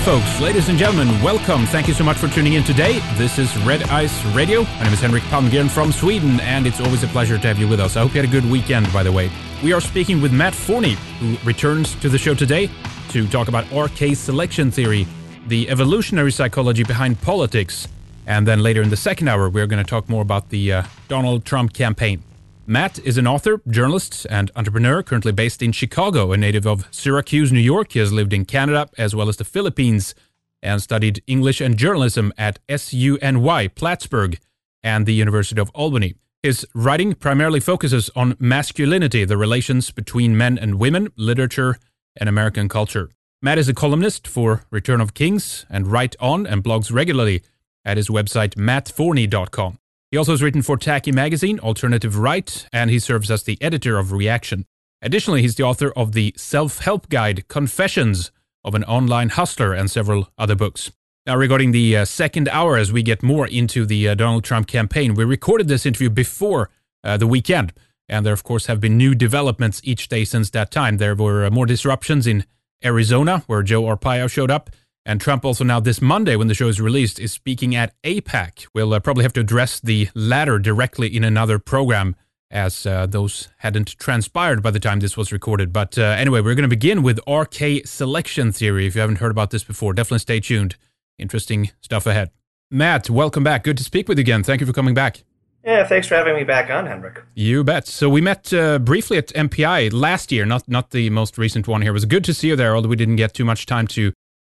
folks, ladies and gentlemen, welcome. Thank you so much for tuning in today. This is Red Ice Radio. My name is Henrik Palmgren from Sweden, and it's always a pleasure to have you with us. I hope you had a good weekend, by the way. We are speaking with Matt Forney, who returns to the show today to talk about RK selection theory, the evolutionary psychology behind politics, and then later in the second hour, we're going to talk more about the Donald Trump campaign. Matt is an author, journalist, and entrepreneur currently based in Chicago, a native of Syracuse, New York. He has lived in Canada as well as the Philippines and studied English and journalism at SUNY Plattsburgh and the University of Albany. His writing primarily focuses on masculinity, the relations between men and women, literature, and American culture. Matt is a columnist for Return of Kings and Write On and blogs regularly at his website mattforney.com. He also has written for Tacky Magazine, Alternative Right, and he serves as the editor of Reaction. Additionally, he's the author of the self-help guide Confessions of an Online Hustler and several other books. Now, regarding the second hour, as we get more into the Donald Trump campaign, we recorded this interview before the weekend, and there, of course, have been new developments each day since that time. There were more disruptions in Arizona, where Joe Arpaio showed up. And Trump also now this Monday, when the show is released, is speaking at AIPAC. We'll probably have to address the latter directly in another program, as those hadn't transpired by the time this was recorded. But anyway, we're going to begin with RK selection theory. If you haven't heard about this before, definitely stay tuned. Interesting stuff ahead. Matt, welcome back. Good to speak with you again. Thank you for coming back. Yeah, thanks for having me back on, Henrik. You bet. So we met briefly at MPI last year, not the most recent one here. It was good to see you there, although we didn't get too much time to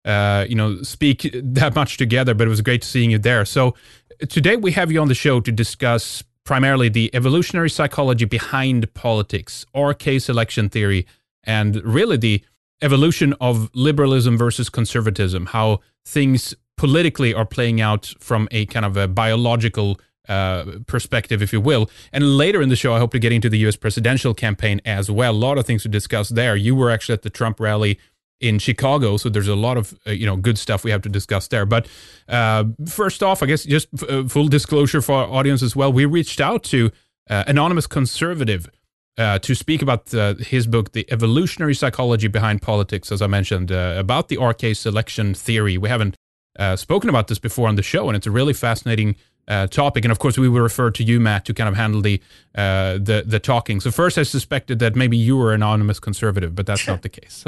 speak that much together, but it was great seeing you there. So today we have you on the show to discuss primarily the evolutionary psychology behind politics, RK selection theory, and really the evolution of liberalism versus conservatism, how things politically are playing out from a kind of a biological perspective, if you will. And later in the show, I hope to get into the U.S. presidential campaign as well. A lot of things to discuss there. You were actually at the Trump rally in Chicago, so there's a lot of good stuff we have to discuss there. But first off, I guess just full disclosure for our audience as well, we reached out to Anonymous Conservative to speak about his book, The Evolutionary Psychology Behind Politics, as I mentioned, about the RK selection theory. We haven't spoken about this before on the show, and it's a really fascinating topic. And of course, we will refer to you, Matt, to kind of handle the talking. So first, I suspected that maybe you were an anonymous conservative, but that's not the case.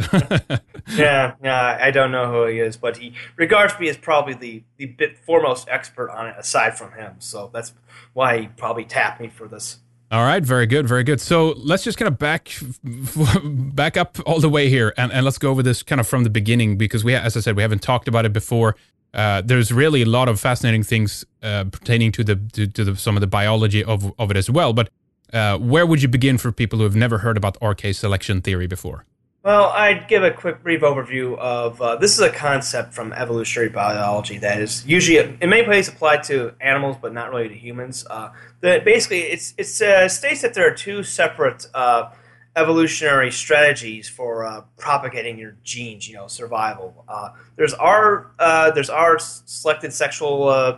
Yeah, I don't know who he is, but he regards me as probably the foremost expert on it aside from him. So that's why he probably tapped me for this. All right, very good, very good. So let's just kind of back up all the way here, and let's go over this kind of from the beginning, because as I said, we haven't talked about it before. There's really a lot of fascinating things pertaining to some of the biology of it as well. But where would you begin for people who have never heard about RK selection theory before? Well, I'd give a quick brief overview of this is a concept from evolutionary biology that is usually in many places applied to animals, but not really to humans. That basically it states that there are two separate evolutionary strategies for propagating your genes, survival. There's our selected sexual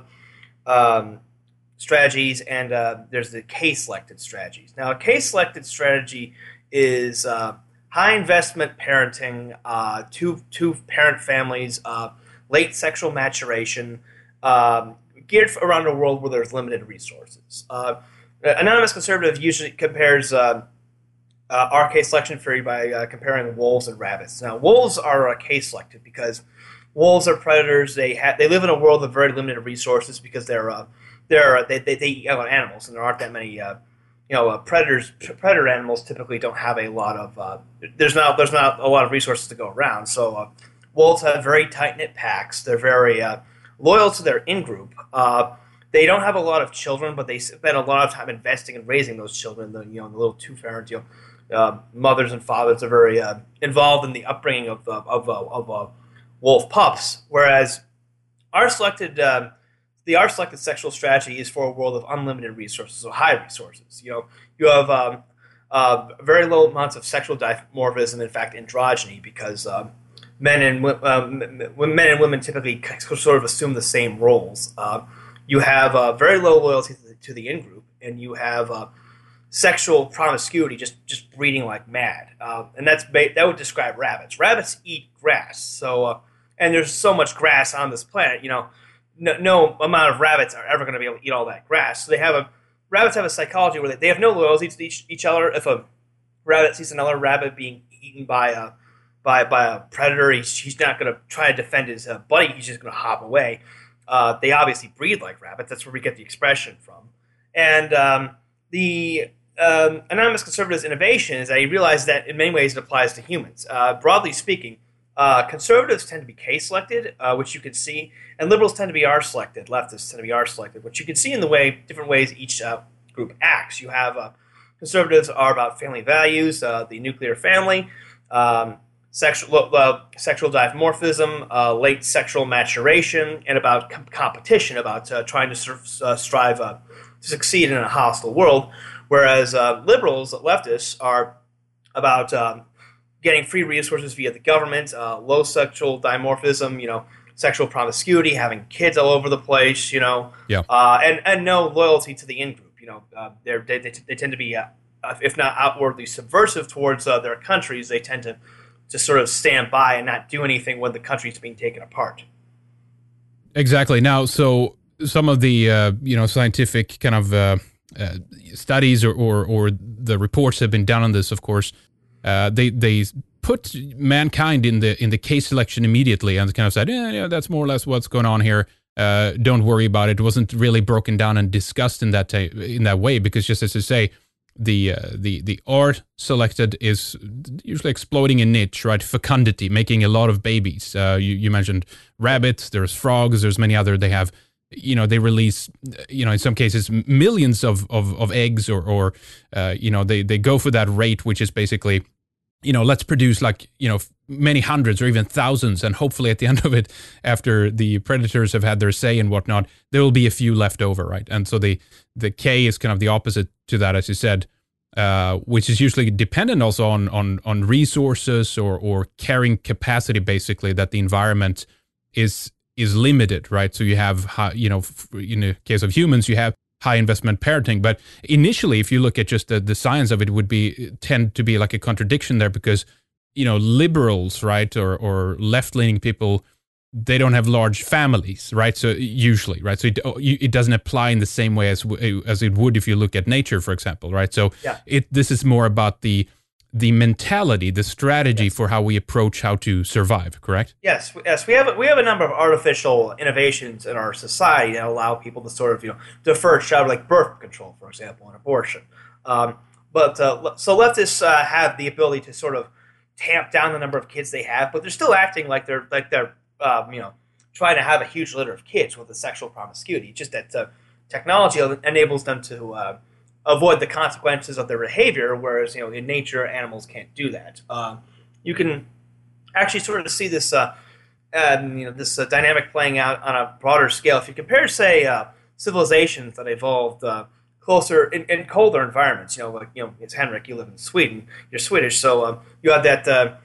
strategies, and there's the K-selected strategies. Now, a K-selected strategy is high investment parenting, two parent families, late sexual maturation, geared around a world where there's limited resources. Anonymous Conservative usually compares RK selection theory by comparing wolves and rabbits. Now, wolves are K-selected because wolves are predators. They live in a world of very limited resources because they eat other animals, and there aren't that many. Predator animals typically don't have a lot of. There's not a lot of resources to go around. So wolves have very tight knit packs. They're very loyal to their in group. They don't have a lot of children, but they spend a lot of time investing in raising those children. The little two parent mothers and fathers are very involved in the upbringing of wolf pups, whereas our selected sexual strategy is for a world of unlimited resources, so high resources. You have very low amounts of sexual dimorphism, in fact, androgyny, because men and women typically sort of assume the same roles. You have very low loyalty to the in group, and you have sexual promiscuity, just breeding like mad, and that would describe rabbits. Rabbits eat grass, so and there's so much grass on this planet, no amount of rabbits are ever going to be able to eat all that grass. So rabbits have a psychology where they have no loyalty to each other. If a rabbit sees another rabbit being eaten by a predator, he's not going to try to defend his buddy. He's just going to hop away. They obviously breed like rabbits. That's where we get the expression from. And the anonymous conservative's innovation is that he realized that in many ways it applies to humans. Broadly speaking, conservatives tend to be K-selected, which you can see, and liberals tend to be R-selected. Leftists tend to be R-selected, which you can see in the different ways each group acts. You have conservatives are about family values, the nuclear family, sexual dimorphism, late sexual maturation, and about competition, about trying to strive to succeed in a hostile world. Whereas liberals, leftists, are about getting free resources via the government, low sexual dimorphism, sexual promiscuity, having kids all over the place, and no loyalty to the in-group. They tend to be, if not outwardly subversive towards their countries, they tend to sort of stand by and not do anything when the country's being taken apart. Exactly. Now, so some of the scientific kind of studies or the reports have been done on this. Of course, they put mankind in the case selection immediately and kind of said, yeah, that's more or less what's going on here. Don't worry about it. It wasn't really broken down and discussed in that way, because just as you say, the art selected is usually exploiting a niche, right? Fecundity, making a lot of babies. You mentioned rabbits. There's frogs. There's many other. They have, they release, in some cases millions of eggs, or they go for that rate, which is basically, let's produce many hundreds or even thousands, and hopefully at the end of it, after the predators have had their say and whatnot, there will be a few left over, right? And so the K is kind of the opposite to that, as you said, which is usually dependent also on resources or carrying capacity, basically, that the environment is limited, right? So you have, in the case of humans, you have high investment parenting. But initially, if you look at just the science of it, would tend to be like a contradiction there, because liberals, right, or left-leaning people, they don't have large families, right? So usually, right, so it doesn't apply in the same way as it would if you look at nature, for example, right? So this is more about the mentality, the strategy for how we approach how to survive, correct? Yes. We have a number of artificial innovations in our society that allow people to sort of defer child, like birth control, for example, and abortion. So leftists have the ability to sort of tamp down the number of kids they have, but they're still acting like they're trying to have a huge litter of kids with the sexual promiscuity. Just that technology enables them to avoid the consequences of their behavior, whereas in nature, animals can't do that. You can actually sort of see this this dynamic playing out on a broader scale. If you compare, say, civilizations that evolved closer in colder environments, it's Henrik, you live in Sweden, you're Swedish, so you have that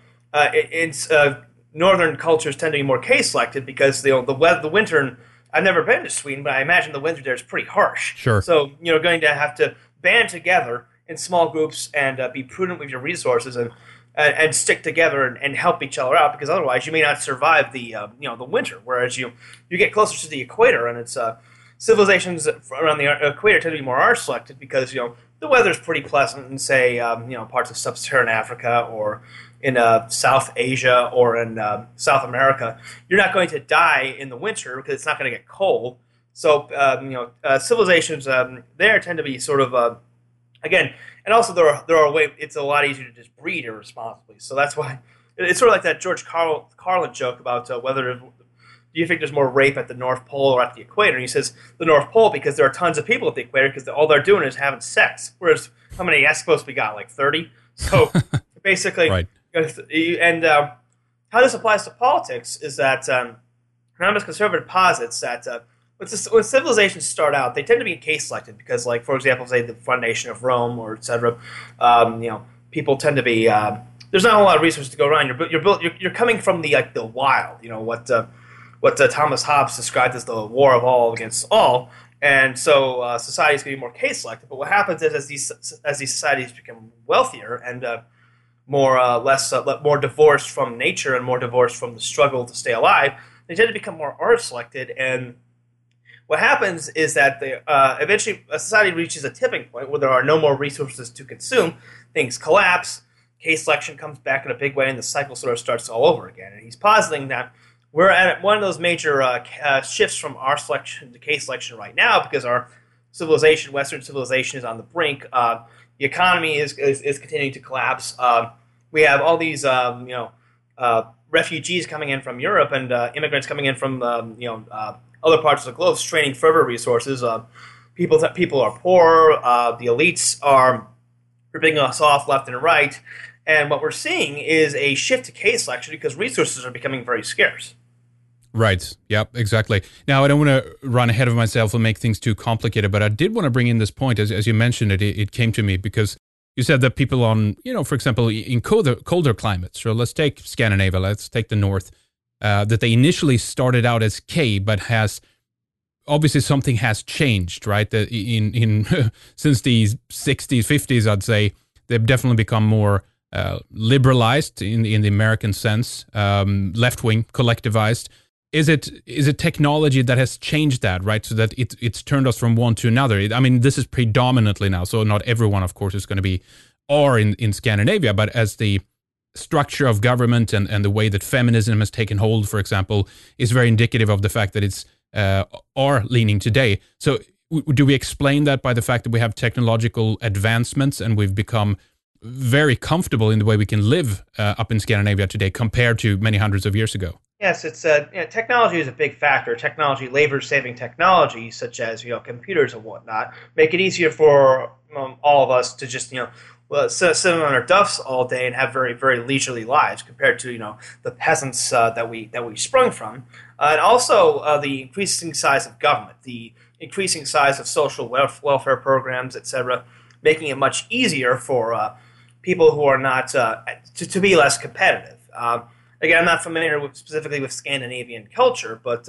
northern cultures tend to be more K-selected because the winter. I've never been to Sweden, but I imagine the winter there is pretty harsh. Sure. So going to have to band together in small groups and be prudent with your resources and stick together and help each other out, because otherwise you may not survive the winter. Whereas you get closer to the equator, and it's civilizations around the equator tend to be more R-selected because the weather's pretty pleasant in, say, parts of sub-Saharan Africa or in South Asia or in South America. You're not going to die in the winter because it's not going to get cold. So, civilizations there tend to be sort of, again, and also there are ways, it's a lot easier to just breed irresponsibly. So that's why it's sort of like that George Carlin joke about whether do you think there's more rape at the North Pole or at the equator? And he says the North Pole because there are tons of people at the equator because all they're doing is having sex. Whereas how many Eskimos we got? Like 30? So basically, right. And how this applies to politics is that anonymous conservative posits that when civilizations start out, they tend to be case-selected because, like, for example, say the foundation of Rome or et cetera, people tend to be there's not a lot of resources to go around. You're coming from the wild, what Thomas Hobbes described as the war of all against all, and so society is going to be more case selective. But what happens is as these societies become wealthier and more divorced from nature and more divorced from the struggle to stay alive, they tend to become more art-selected. And what happens is that eventually a society reaches a tipping point where there are no more resources to consume. Things collapse, case selection comes back in a big way, and the cycle sort of starts all over again. And he's positing that we're at one of those major shifts from our selection to case selection right now, because our civilization, Western civilization, is on the brink. The economy is continuing to collapse. We have all these refugees coming in from Europe and immigrants coming in from other parts of the globe, straining further resources. People are poor. The elites are ripping us off left and right. And what we're seeing is a shift to case selection because resources are becoming very scarce. Right. Yep, exactly. Now, I don't want to run ahead of myself and make things too complicated, but I did want to bring in this point. As you mentioned it came to me because you said that people on, for example, in colder climates, so let's take Scandinavia, let's take the North, that they initially started out as K, but obviously something has changed, right? That in since the 60s, 50s, I'd say, they've definitely become more liberalized in the American sense, left-wing, collectivized. Is it technology that has changed that, right? So that it's turned us from one to another. I mean, this is predominantly now, so not everyone, of course, is going to be R in Scandinavia, but as the structure of government and the way that feminism has taken hold, for example, is very indicative of the fact that it's R leaning today. So do we explain that by the fact that we have technological advancements and we've become very comfortable in the way we can live up in Scandinavia today compared to many hundreds of years ago? Yes, it's technology is a big factor. Technology, labor-saving technology, such as computers and whatnot, make it easier for all of us to just sit on our duffs all day and have very, very leisurely lives compared to the peasants that we sprung from, and also the increasing size of government, the increasing size of social welfare programs, etc., making it much easier for people who are not to be less competitive. Again, I'm not familiar specifically with Scandinavian culture, but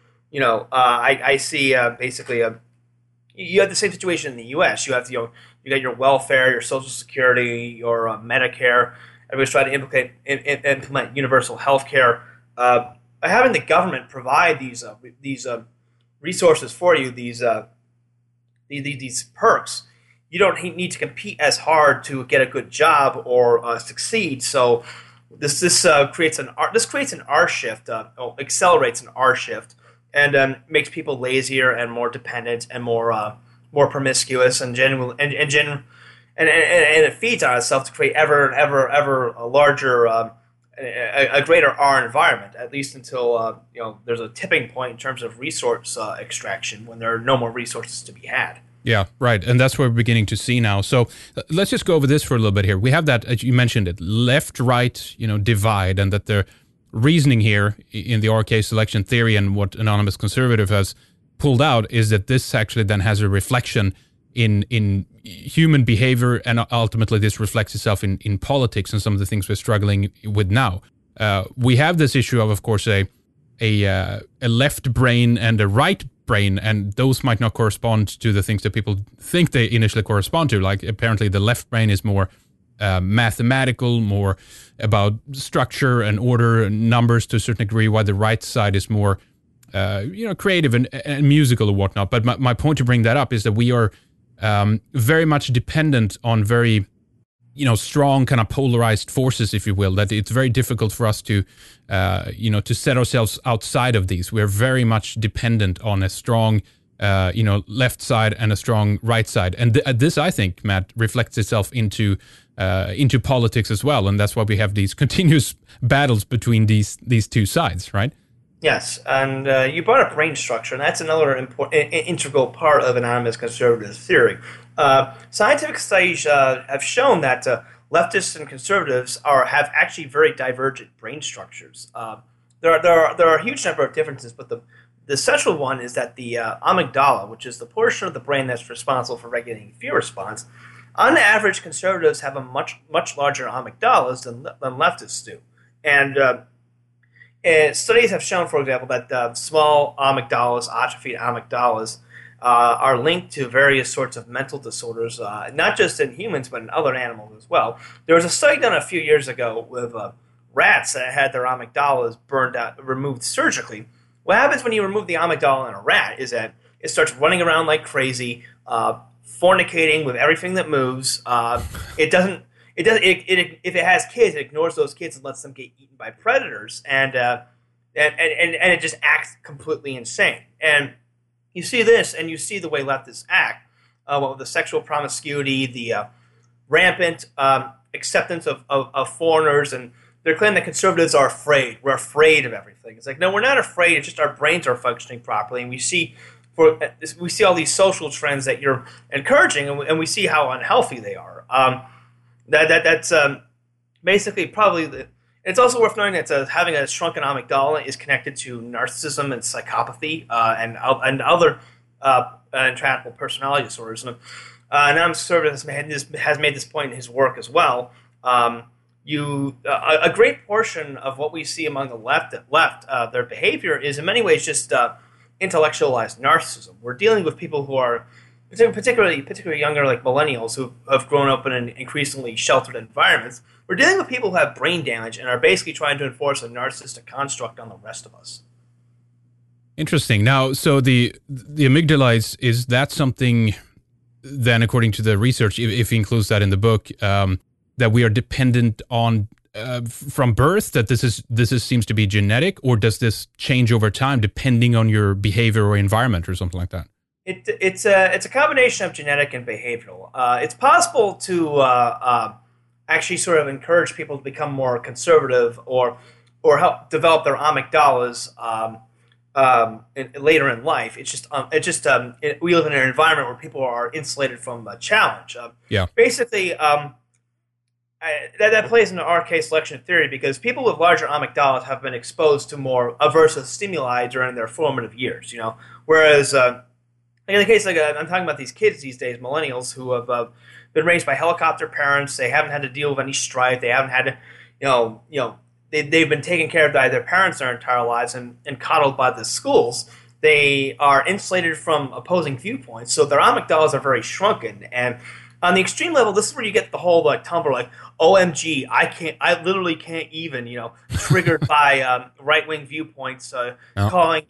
I see basically you have the same situation in the U.S. You have you got your welfare, your Social Security, your Medicare. Everybody's trying to implement universal health care. By having the government provide these resources for you, these perks, you don't need to compete as hard to get a good job or succeed. So this creates an R shift, accelerates an R shift, and makes people lazier and more dependent and more promiscuous and it feeds on itself to create ever a larger, a greater R environment. At least until there's a tipping point in terms of resource extraction when there are no more resources to be had. Yeah, right. And that's what we're beginning to see now. So let's just go over this for a little bit here. We have that, as you mentioned it, left-right, divide, and that the reasoning here in the RK selection theory and what Anonymous Conservative has pulled out is that this actually then has a reflection in human behavior, and ultimately this reflects itself in politics and some of the things we're struggling with now. We have this issue of course, a left brain and a right brain, and those might not correspond to the things that people think they initially correspond to. Like apparently the left brain is more mathematical, more about structure and order and numbers to a certain degree, while the right side is more creative and musical and whatnot. But my point to bring that up is that we are very much dependent on very strong kind of polarized forces, if you will, that it's very difficult for us to set ourselves outside of these. We're very much dependent on a strong, left side and a strong right side. And this, I think, Matt, reflects itself into politics as well. And that's why we have these continuous battles between these two sides, right? Yes, and you brought up brain structure, and that's another integral part of Anonymous Conservative theory. Scientific studies have shown that leftists and conservatives have actually very divergent brain structures. There are a huge number of differences, but the central one is that the amygdala, which is the portion of the brain that's responsible for regulating fear response, on average, conservatives have a much larger amygdalas than leftists do, and studies have shown, for example, that small amygdalas, atrophied amygdalas, are linked to various sorts of mental disorders, not just in humans, but in other animals as well. There was a study done a few years ago with rats that had their amygdalas burned out, removed surgically. What happens when you remove the amygdala in a rat is that it starts running around like crazy, fornicating with everything that moves. If it has kids, it ignores those kids and lets them get eaten by predators, and it just acts completely insane. And you see this, and you see the way leftists act, with the sexual promiscuity, the rampant acceptance of foreigners, and their claim that conservatives are afraid. We're afraid of everything. It's like, no, we're not afraid. It's just our brains are functioning properly, and we see all these social trends that you're encouraging, and we see how unhealthy they are. That's basically probably it's also worth knowing that having a shrunken amygdala is connected to narcissism and psychopathy and other intractable personality disorders. And non-conservative has made this point in his work as well. A great portion of what we see among the left, their behavior is in many ways just intellectualized narcissism. We're dealing with people who are particularly younger, like millennials, who have grown up in an increasingly sheltered environments. We're dealing with people who have brain damage and are basically trying to enforce a narcissistic construct on the rest of us. Interesting. Now, so the amygdala is that something then, according to the research, if he includes that in the book, that we are dependent on from birth, that this seems to be genetic, or does this change over time depending on your behavior or environment or something like that? It's a combination of genetic and behavioral. It's possible to actually sort of encourage people to become more conservative or help develop their amygdalas later in life. We live in an environment where people are insulated from challenge. Basically, that plays into RK selection theory, because people with larger amygdalas have been exposed to more aversive stimuli during their formative years. Whereas in the case, I'm talking about these kids these days, millennials, who have been raised by helicopter parents. They haven't had to deal with any strife. They haven't had to, they've been taken care of by their parents their entire lives and coddled by the schools. They are insulated from opposing viewpoints, so their amygdalas are very shrunken. And on the extreme level, this is where you get the whole Tumblr, OMG, I literally can't even, triggered by right-wing viewpoints, calling,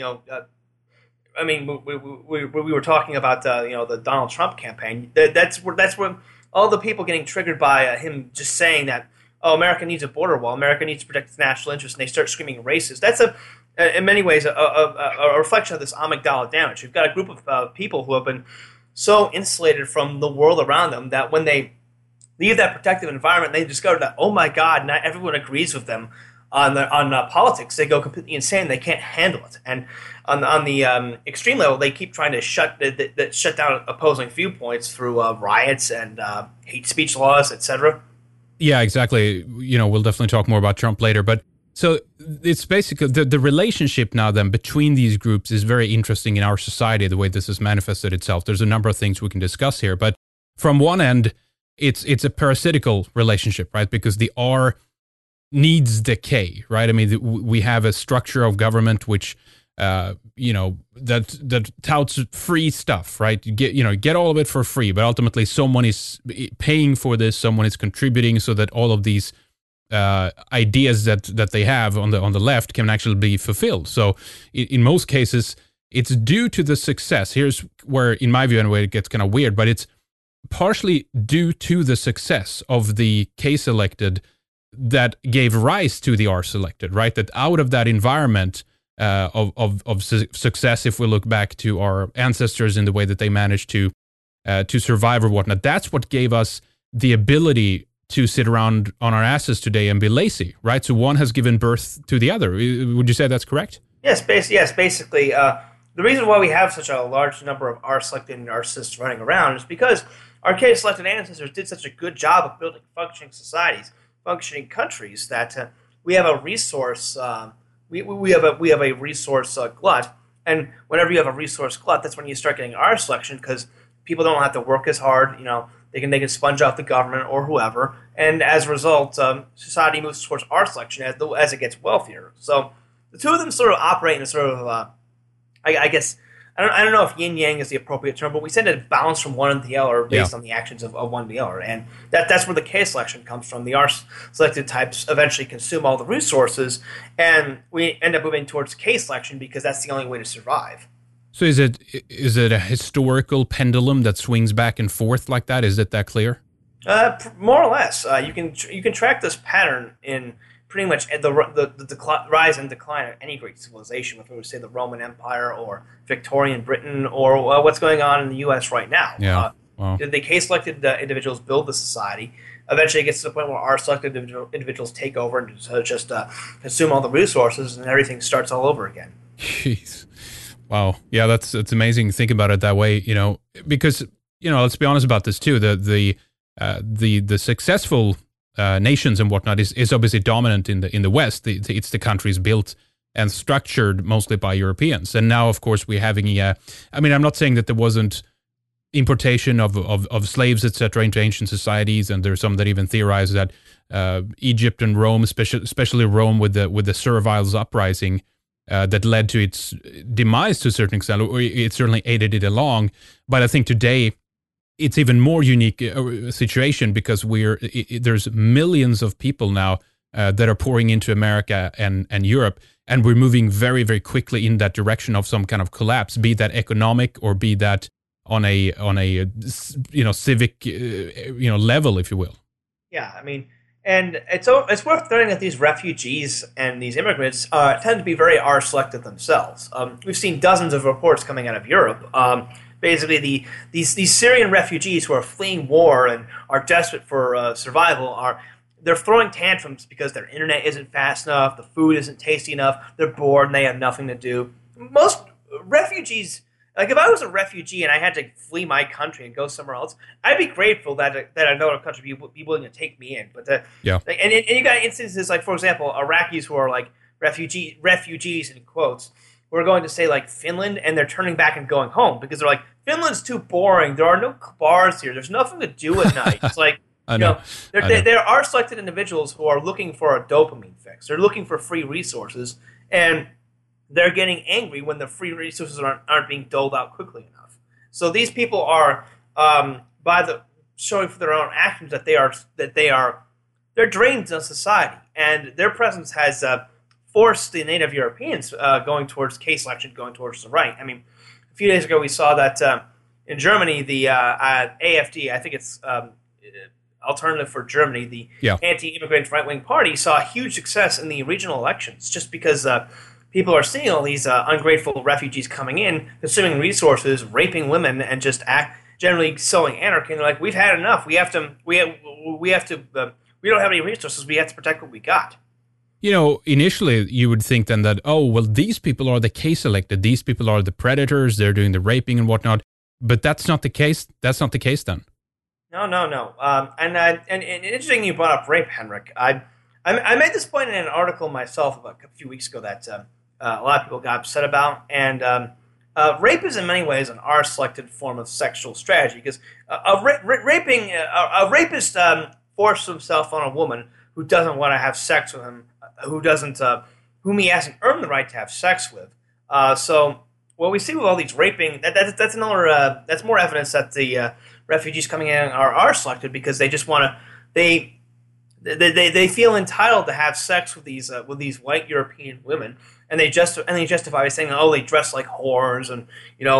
I mean, we were talking about the Donald Trump campaign. That's where all the people getting triggered by him just saying that, oh, America needs a border wall, America needs to protect its national interests, and they start screaming racist. That's in many ways a reflection of this amygdala damage. You've got a group of people who have been so insulated from the world around them that when they leave that protective environment, they discover that, oh my God, not everyone agrees with them on politics. They go completely insane. They can't handle it. And on the extreme level, they keep trying to shut down opposing viewpoints through riots and hate speech laws, etc. Yeah, exactly. We'll definitely talk more about Trump later. But so it's basically the relationship now then between these groups is very interesting in our society, the way this has manifested itself. There's a number of things we can discuss here. But from one end, it's a parasitical relationship, right? Because the R needs the K, right? I mean, we have a structure of government which, that touts free stuff, right? You get all of it for free, but ultimately someone is paying for this, someone is contributing so that all of these ideas that they have on the left can actually be fulfilled. So in most cases, it's due to the success. Here's where, in my view anyway, it gets kind of weird, but it's partially due to the success of the K-selected that gave rise to the R-selected, right? That out of that environment of success, if we look back to our ancestors in the way that they managed to survive or whatnot, that's what gave us the ability to sit around on our asses today and be lazy, right? So one has given birth to the other. Would you say that's correct? Yes, basically. The reason why we have such a large number of R-selected narcissists running around is because our K-selected ancestors did such a good job of building functioning societies, functioning countries, that we have a resource. We have a resource glut, and whenever you have a resource glut, that's when you start getting R selection, because people don't have to work as hard. They can sponge off the government or whoever, and as a result, society moves towards R selection as it gets wealthier. So the two of them sort of operate in a sort of, I guess, I don't know if yin yang is the appropriate term, but we tend to bounce from one to the other based on the actions of one to the other, and that's where the K selection comes from. The R selected types eventually consume all the resources, and we end up moving towards K selection because that's the only way to survive. So is it a historical pendulum that swings back and forth like that? Is it that clear? More or less. You can track this pattern in pretty much the rise and decline of any great civilization, whether we say the Roman Empire or Victorian Britain or what's going on in the U.S. right now. Yeah. Wow. The K-selected individuals build the society. Eventually it gets to the point where R-selected individuals take over and just consume all the resources, and everything starts all over again. Jeez. Wow. Yeah, that's amazing to think about it that way, because, let's be honest about this too. The successful nations and whatnot is obviously dominant in the West. It's the countries built and structured mostly by Europeans. And now, of course, we're having I'm not saying that there wasn't importation of slaves, etc., into ancient societies, and there's some that even theorize that Egypt and Rome, especially Rome with the Serviles uprising, that led to its demise to a certain extent, or it certainly aided it along. But I think today it's even more unique situation because there's millions of people now that are pouring into America and Europe, and we're moving very, very quickly in that direction of some kind of collapse, be that economic or be that on a civic level, if you will. Yeah, I mean, and it's worth noting that these refugees and these immigrants tend to be very R-selected themselves. We've seen dozens of reports coming out of Europe. Basically, these Syrian refugees who are fleeing war and are desperate for survival they're throwing tantrums because their internet isn't fast enough, the food isn't tasty enough, they're bored and they have nothing to do. Most refugees, like if I was a refugee and I had to flee my country and go somewhere else, I'd be grateful that another country would be willing to take me in. But and you got instances like, for example, Iraqis who are like refugees in quotes, who are going to say like Finland, and they're turning back and going home because they're like, Finland's too boring. There are no bars here. There's nothing to do at night. It's like, there are selected individuals who are looking for a dopamine fix. They're looking for free resources, and they're getting angry when the free resources aren't being doled out quickly enough. So these people are, showing for their own actions that they're drains on society, and their presence has forced the native Europeans going towards K selection, going towards the right. I mean, a few days ago we saw that in Germany, the AfD, I think it's Alternative for Germany, the anti-immigrant right-wing party, saw a huge success in the regional elections just because people are seeing all these ungrateful refugees coming in, consuming resources, raping women, and just generally sowing anarchy. And they're like, we've had enough. We don't have any resources. We have to protect what we got. Initially you would think then that, these people are the K-selected. These people are the predators. They're doing the raping and whatnot. But that's not the case. That's not the case then. No. And interesting you brought up rape, Henrik. I made this point in an article myself about a few weeks ago that a lot of people got upset about. And rape is in many ways an R-selected form of sexual strategy because a rapist forces himself on a woman who doesn't want to have sex with him, whom he hasn't earned the right to have sex with. So what we see with all these raping, that's another that's more evidence that the refugees coming in are selected because they just want to they feel entitled to have sex with these white European women, and they justify by saying, they dress like whores, and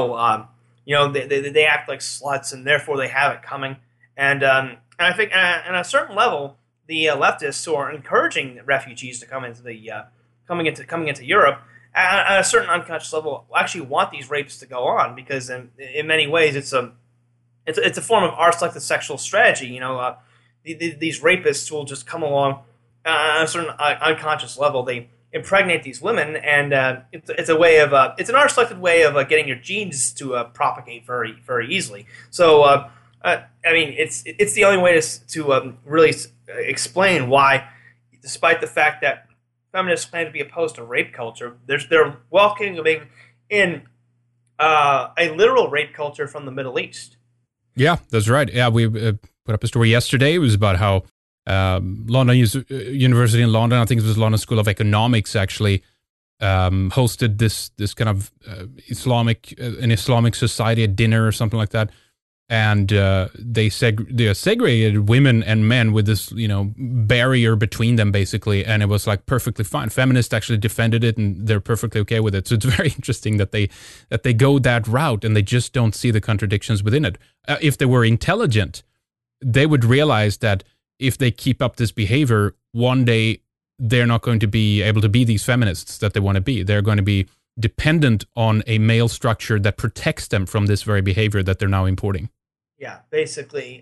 they act like sluts, and therefore they have it coming. And I think on a certain level, the leftists who are encouraging refugees to come into Europe, at a certain unconscious level, actually want these rapes to go on because in many ways it's a form of R-selected sexual strategy. These rapists will just come along on a certain unconscious level. They impregnate these women, and it's an R-selected way of getting your genes to propagate very, very easily. So it's the only way to really explain why, despite the fact that feminists claim to be opposed to rape culture, they're welcoming in a literal rape culture from the Middle East. Yeah, that's right. Yeah, we put up a story yesterday. It was about how London University in London, I think it was London School of Economics, actually hosted this kind of an Islamic society, a dinner or something like that, and they segregated women and men with this barrier between them basically, and it was like perfectly fine. Feminists actually defended it, and they're perfectly okay with it. So it's very interesting that they go that route, and they just don't see the contradictions within it. If they were intelligent, they would realize that if they keep up this behavior, one day they're not going to be able to be these feminists that they want to be. They're going to be dependent on a male structure that protects them from this very behavior that they're now importing. Yeah, basically,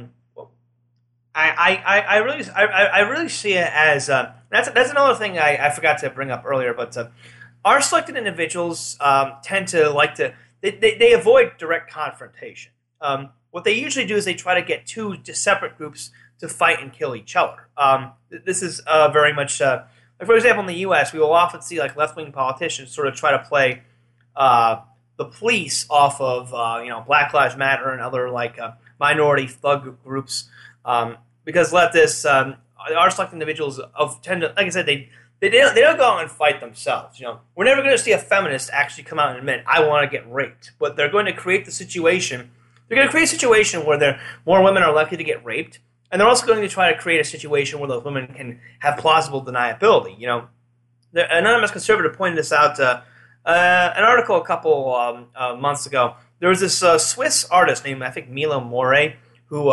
I really see it as that's another thing I forgot to bring up earlier. But our selected individuals tend to like to they avoid direct confrontation. What they usually do is they try to get two separate groups to fight and kill each other. This is very much, like for example, in the U.S., we will often see like left-wing politicians sort of try to play the police off of Black Lives Matter and other like minority thug groups, because leftists, our select individuals tend to, like I said, they don't go out and fight themselves. We're never going to see a feminist actually come out and admit I want to get raped, but they're going to create the situation. They're going to create a situation where more women are likely to get raped, and they're also going to try to create a situation where those women can have plausible deniability. The Anonymous Conservative pointed this out. An article a couple months ago. There was this Swiss artist named, I think, Milo More, who,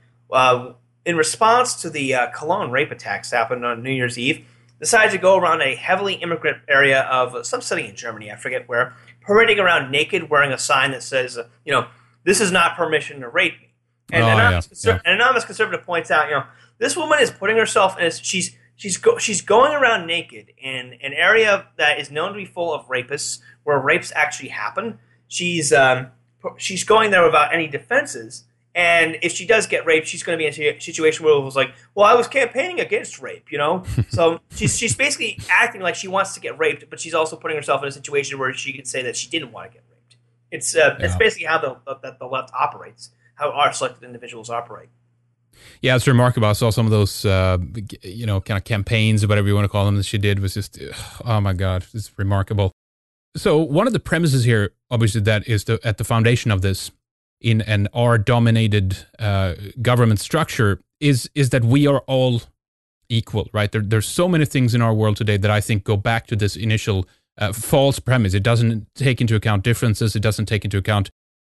in response to the Cologne rape attacks that happened on New Year's Eve, decided to go around a heavily immigrant area of some city in Germany, I forget where, parading around naked, wearing a sign that says, this is not permission to rape me. And an anonymous conservative points out, this woman is putting herself in she's going around naked in an area that is known to be full of rapists, where rapes actually happen. She's going there without any defenses, and if she does get raped, she's going to be in a situation where it was like, well, I was campaigning against rape, So she's basically acting like she wants to get raped, but she's also putting herself in a situation where she could say that she didn't want to get raped. It's basically how the left operates, how our selected individuals operate. Yeah, it's remarkable. I saw some of those, kind of campaigns or whatever you want to call them that she did was just, oh my God, it's remarkable. So one of the premises here, obviously, that is at the foundation of this in an R-dominated government structure is that we are all equal, right? There's so many things in our world today that I think go back to this initial false premise. It doesn't take into account differences. It doesn't take into account,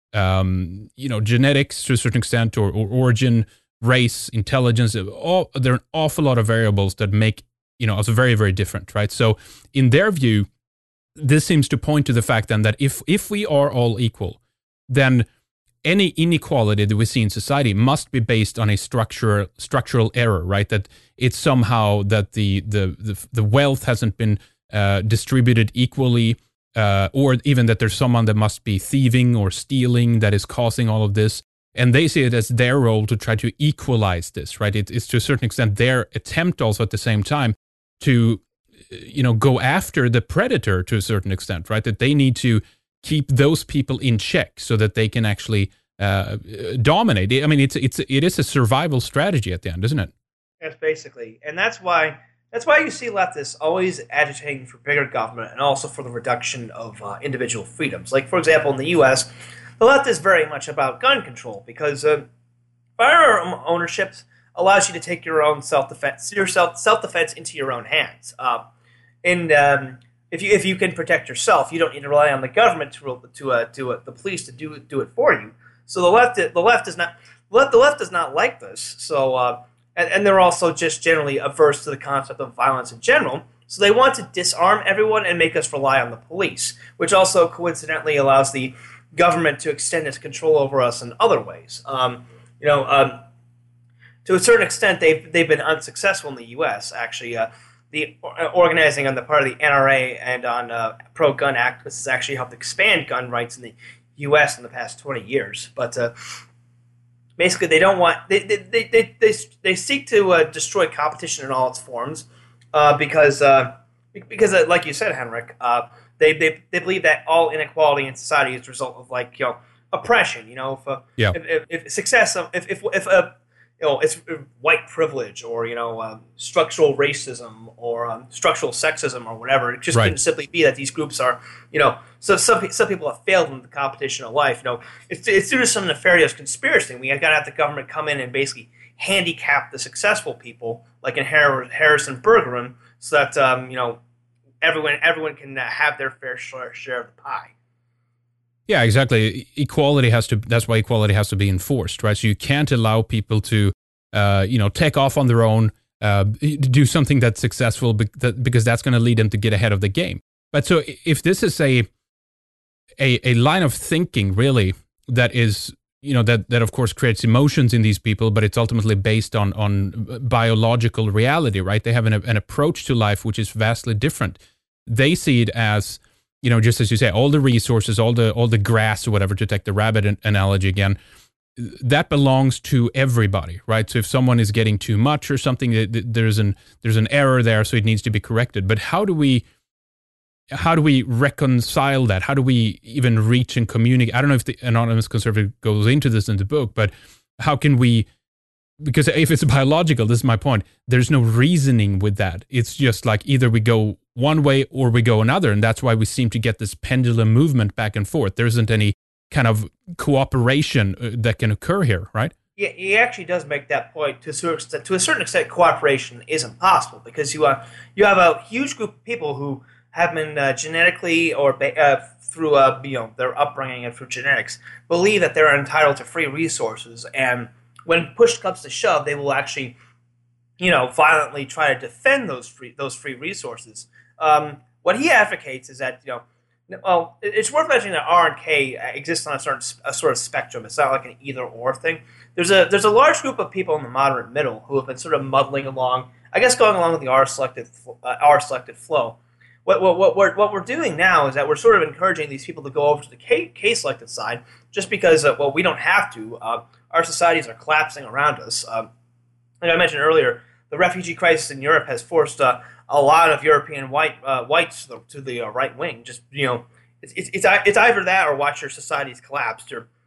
genetics to a certain extent or origin, race, intelligence. There are an awful lot of variables that make us very, very different, right? So in their view, this seems to point to the fact then that if we are all equal, then any inequality that we see in society must be based on a structural error, right? That it's somehow that the wealth hasn't been distributed equally, or even that there's someone that must be thieving or stealing that is causing all of this. And they see it as their role to try to equalize this, right? It's to a certain extent their attempt also at the same time to, go after the predator to a certain extent, right? That they need to keep those people in check so that they can actually dominate. I mean, it is a survival strategy at the end, isn't it? Yes, basically. And that's why you see leftists always agitating for bigger government and also for the reduction of individual freedoms. Like, for example, in the U.S., the left is very much about gun control because firearm ownership allows you to take your own self-defense into your own hands. If you can protect yourself, you don't need to rely on the government the police to do it for you. So the left does not like this. So and they're also just generally averse to the concept of violence in general. So they want to disarm everyone and make us rely on the police, which also coincidentally allows the government to extend its control over us in other ways. To a certain extent, they've been unsuccessful in the U.S. Actually, the organizing on the part of the NRA and on pro-gun activists has actually helped expand gun rights in the U.S. in the past 20 years. But basically, they don't want they seek to destroy competition in all its forms because like you said, Henrik. They believe that all inequality in society is a result of oppression. it's white privilege or structural racism or structural sexism or whatever. It just couldn't simply be that these groups are so some people have failed in the competition of life. It's due to some nefarious conspiracy. We got to have the government come in and basically handicap the successful people, like in Harrison Bergeron, so that everyone can have their fair share of the pie. Yeah, exactly. That's why equality has to be enforced, right? So you can't allow people to, take off on their own, do something that's successful because that's going to lead them to get ahead of the game. But so if this is a line of thinking, really, that is, that of course creates emotions in these people, but it's ultimately based on biological reality, right? They have an approach to life which is vastly different. They see it as, just as you say, all the resources, all the grass or whatever, to take the rabbit analogy again, that belongs to everybody, right? So if someone is getting too much or something, there's an error there, so it needs to be corrected. But how do we reconcile that? How do we even reach and communicate? I don't know if the Anonymous Conservative goes into this in the book, but how can we? Because if it's biological, this is my point, there's no reasoning with that. It's just like either we go one way or we go another. And that's why we seem to get this pendulum movement back and forth. There isn't any kind of cooperation that can occur here, right? Yeah, he actually does make that point. To a certain extent, cooperation is impossible because you have a huge group of people who have been genetically or through their upbringing and through genetics believe that they're entitled to free resources, and when push comes to shove, they will actually, violently try to defend those free resources. What he advocates is that it's worth mentioning that R and K exists on a sort of spectrum. It's not like an either or thing. There's a large group of people in the moderate middle who have been sort of muddling along, I guess, going along with the R selected flow. What we're doing now is that we're sort of encouraging these people to go over to the K selected side, just because we don't have to. Our societies are collapsing around us. Like I mentioned earlier, the refugee crisis in Europe has forced a lot of European whites to the right wing. Just it's either that or watch your societies collapse.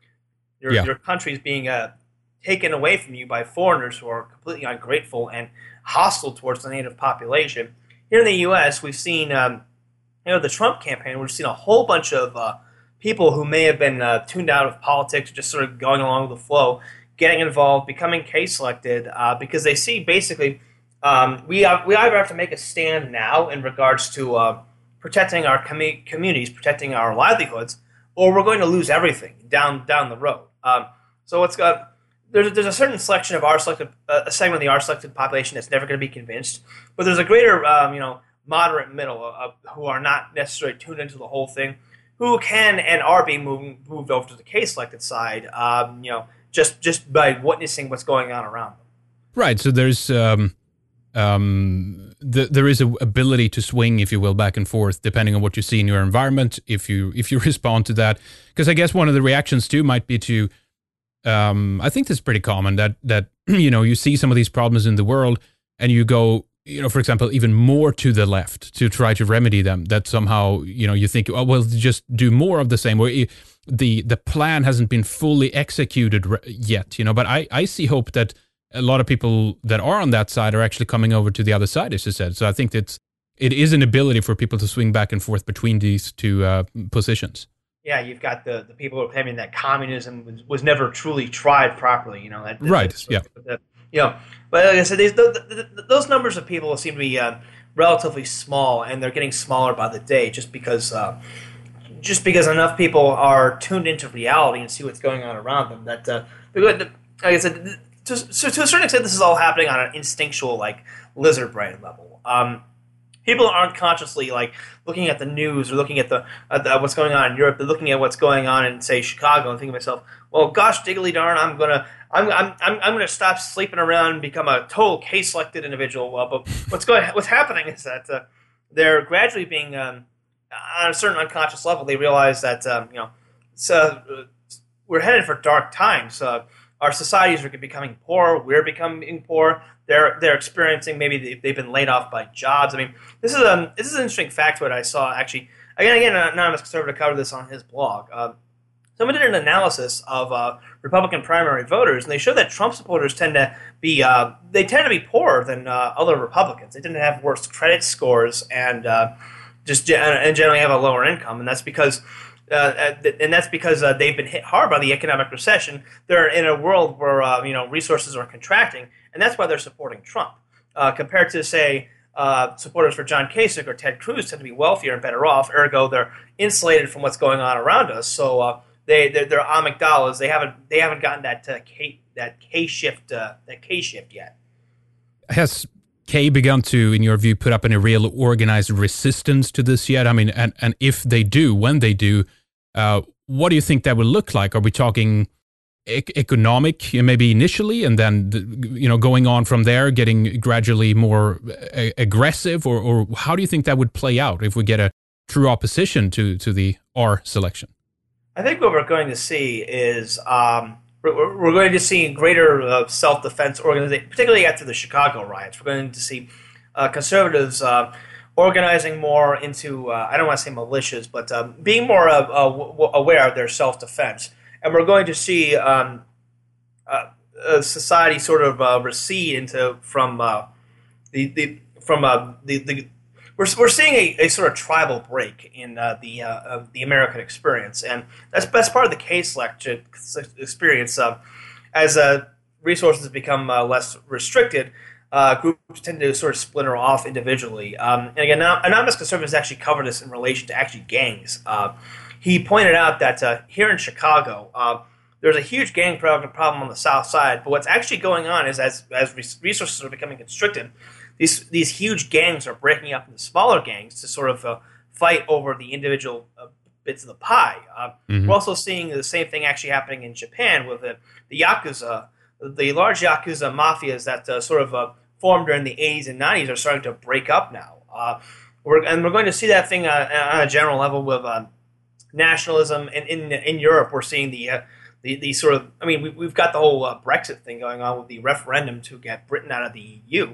Your countries being taken away from you by foreigners who are completely ungrateful and hostile towards the native population. Here in the U.S., we've seen the Trump campaign. We've seen a whole bunch of people who may have been tuned out of politics, just sort of going along with the flow, getting involved, becoming K-selected, because they see basically we either have to make a stand now in regards to protecting our communities, protecting our livelihoods, or we're going to lose everything down the road. So there's a certain selection of a segment of the R-selected population that's never going to be convinced, but there's a greater moderate middle who are not necessarily tuned into the whole thing, who can and are being moved over to the K-selected side, just by witnessing what's going on around them. Right. So there's there is an ability to swing, if you will, back and forth depending on what you see in your environment. If you respond to that, because I guess one of the reactions too might be to, I think this is pretty common that you see some of these problems in the world and you go, for example, even more to the left to try to remedy them. That somehow, you think, oh, well, just do more of the same. Where the plan hasn't been fully executed yet, But I see hope that a lot of people that are on that side are actually coming over to the other side, as you said. So I think it is an ability for people to swing back and forth between these two positions. Yeah, you've got the people who are claiming that communism was never truly tried properly. Right. Yeah. But like I said, those numbers of people seem to be relatively small, and they're getting smaller by the day, just because enough people are tuned into reality and see what's going on around them. That, like I said, to a certain extent, this is all happening on an instinctual, like lizard brain level. People aren't consciously looking at the news or looking at what's going on in Europe. They're looking at what's going on in, say, Chicago, and thinking to myself, "Well, gosh, diggly darn, I'm gonna stop sleeping around and become a total K-selected individual." But what's happening is that they're gradually being on a certain unconscious level. They realize that we're headed for dark times. Our societies are becoming poor. We're becoming poor. They're experiencing, maybe they've been laid off by jobs. I mean, this is an interesting factoid I saw, actually. Again, Anonymous Conservative covered this on his blog. someone did an analysis of Republican primary voters, and they showed that Trump supporters tend to be poorer than other Republicans. They tend to have worse credit scores and generally have a lower income, and that's because they've been hit hard by the economic recession. They're in a world where resources are contracting, and that's why they're supporting Trump. Compared to, say, supporters for John Kasich or Ted Cruz tend to be wealthier and better off. Ergo, they're insulated from what's going on around us. So they're amygdalas. They haven't gotten that K shift yet. Has K begun to, in your view, put up any real organized resistance to this yet? I mean, and if they do, when they do, what do you think that will look like? Are we talking economic, maybe initially, and then going on from there, getting gradually more aggressive, or how do you think that would play out if we get a true opposition to the R selection? I think what we're going to see is we're going to see greater self-defense organization, particularly after the Chicago riots. We're going to see conservatives organizing more into, I don't want to say militias, but being more aware of their self-defense. And we're going to see society sort of recede We're seeing a sort of tribal break in the American experience, and that's part of the case lecture experience. As resources become less restricted, groups tend to sort of splinter off individually. And again, Anonymous Conservatives actually covered this in relation to actually gangs. He pointed out that here in Chicago, there's a huge gang problem on the South Side, but what's actually going on is as resources are becoming constricted, these huge gangs are breaking up into smaller gangs to sort of fight over the individual bits of the pie. We're also seeing the same thing actually happening in Japan with the Yakuza. The large Yakuza mafias that sort of formed during the 80s and 90s are starting to break up now. We're going to see that thing on a general level with nationalism. And in Europe, we're seeing the sort of, I mean, we've got the whole Brexit thing going on with the referendum to get Britain out of the EU.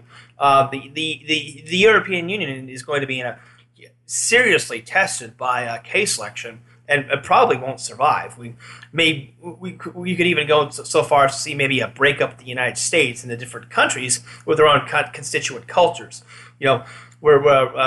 The European Union is going to be seriously tested by case selection, and it probably won't survive. We could even go so far as to see maybe a breakup of the United States into different countries with their own constituent cultures. Where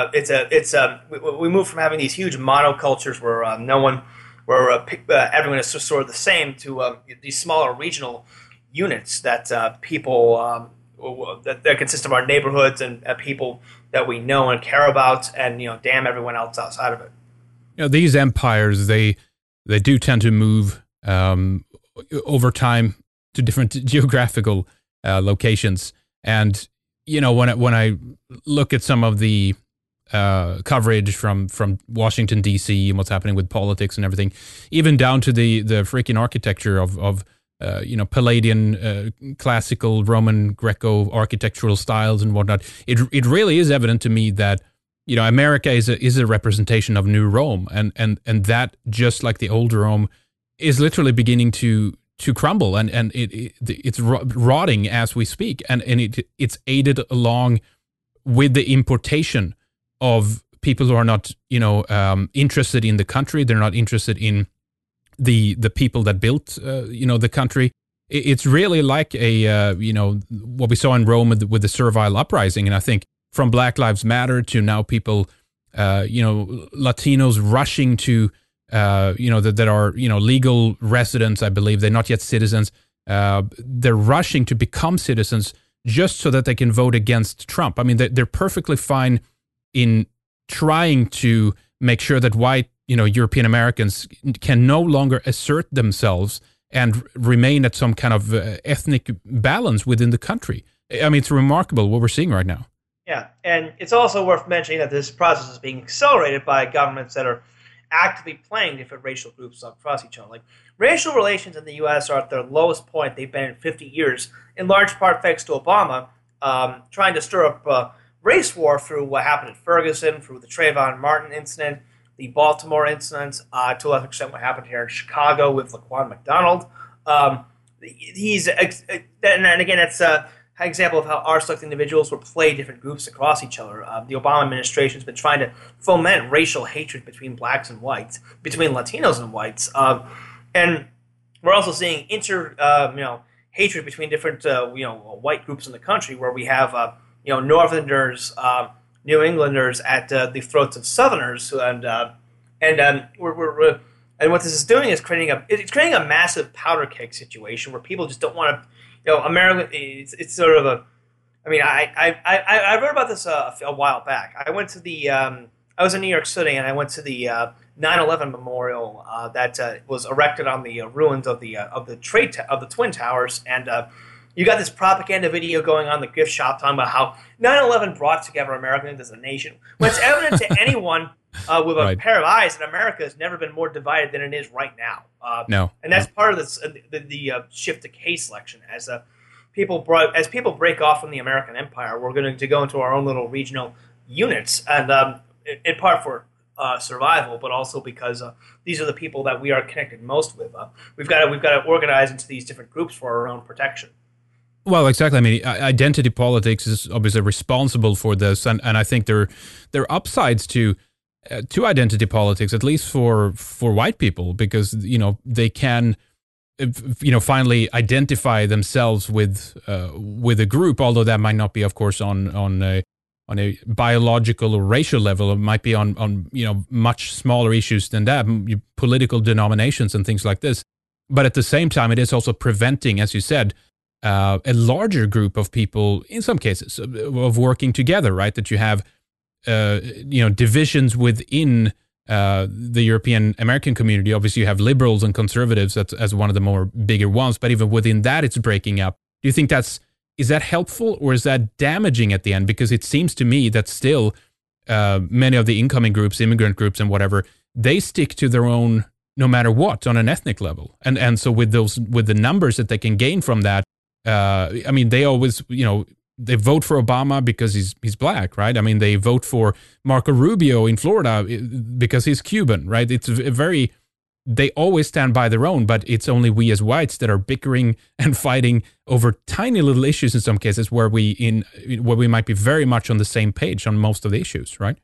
we move from having these huge monocultures where everyone is sort of the same to these smaller regional units that people that consist of our neighborhoods and people that we know and care about, and damn everyone else outside of it. These empires, they do tend to move over time to different geographical locations, and when I look at some of the coverage from Washington D.C. and what's happening with politics and everything, even down to the freaking architecture of Palladian classical Roman Greco architectural styles and whatnot. It really is evident to me that America is a representation of New Rome, and that, just like the old Rome, is literally beginning to crumble, and it's rotting as we speak, and it's aided along with the importation of people who are not interested in the country. They're not interested in the people that built the country. It's really like a what we saw in Rome with the servile uprising, and I think from Black Lives Matter to now people Latinos rushing to that are legal residents, I believe they're not yet citizens. They're rushing to become citizens just so that they can vote against Trump. I mean, they're perfectly fine in trying to make sure that white, European Americans can no longer assert themselves and remain at some kind of ethnic balance within the country. I mean, it's remarkable what we're seeing right now. Yeah, and it's also worth mentioning that this process is being accelerated by governments that are actively playing different racial groups across each other. Like, racial relations in the U.S. are at their lowest point they've been in 50 years, in large part thanks to Obama trying to stir up race war through what happened at Ferguson, through the Trayvon Martin incident, the Baltimore incident, to a lesser extent what happened here in Chicago with Laquan McDonald. And again, it's an example of how R-select individuals will play different groups across each other. The Obama administration has been trying to foment racial hatred between blacks and whites, between Latinos and whites. And we're also seeing hatred between different white groups in the country, where we have Northerners, New Englanders at the throats of Southerners, and what this is doing is creating a massive powder keg situation where people just don't want to, America. It's sort of a. I mean, I wrote about this a while back. I went to I was in New York City, and I went to the 9/11 memorial that was erected on the ruins of the Twin Towers, and you got this propaganda video going on in the gift shop talking about how 9/11 brought together Americans as a nation. When it's evident to anyone with a pair of eyes that America has never been more divided than it is right now. And that's part of this the shift to case selection as people break off from the American empire. We're going to go into our own little regional units, and in part for survival, but also because these are the people that we are connected most with. We've got to organize into these different groups for our own protection. Well, exactly. I mean, identity politics is obviously responsible for this, and I think there are upsides to identity politics, at least for white people, because they can finally identify themselves with a group, although that might not be, of course, on a biological or racial level. It might be on much smaller issues than that, political denominations and things like this. But at the same time, it is also preventing, as you said, a larger group of people, in some cases, of working together, right? That you have, divisions within the European American community. Obviously, you have liberals and conservatives as one of the more bigger ones, but even within that, it's breaking up. Do you think is that helpful, or is that damaging at the end? Because it seems to me that still many of the incoming groups, immigrant groups and whatever, they stick to their own no matter what on an ethnic level. And so with the numbers that they can gain from that, I mean, they always, they vote for Obama because he's black, right? I mean, they vote for Marco Rubio in Florida because he's Cuban, right? It's they always stand by their own, but it's only we as whites that are bickering and fighting over tiny little issues in some cases where we might be very much on the same page on most of the issues, right?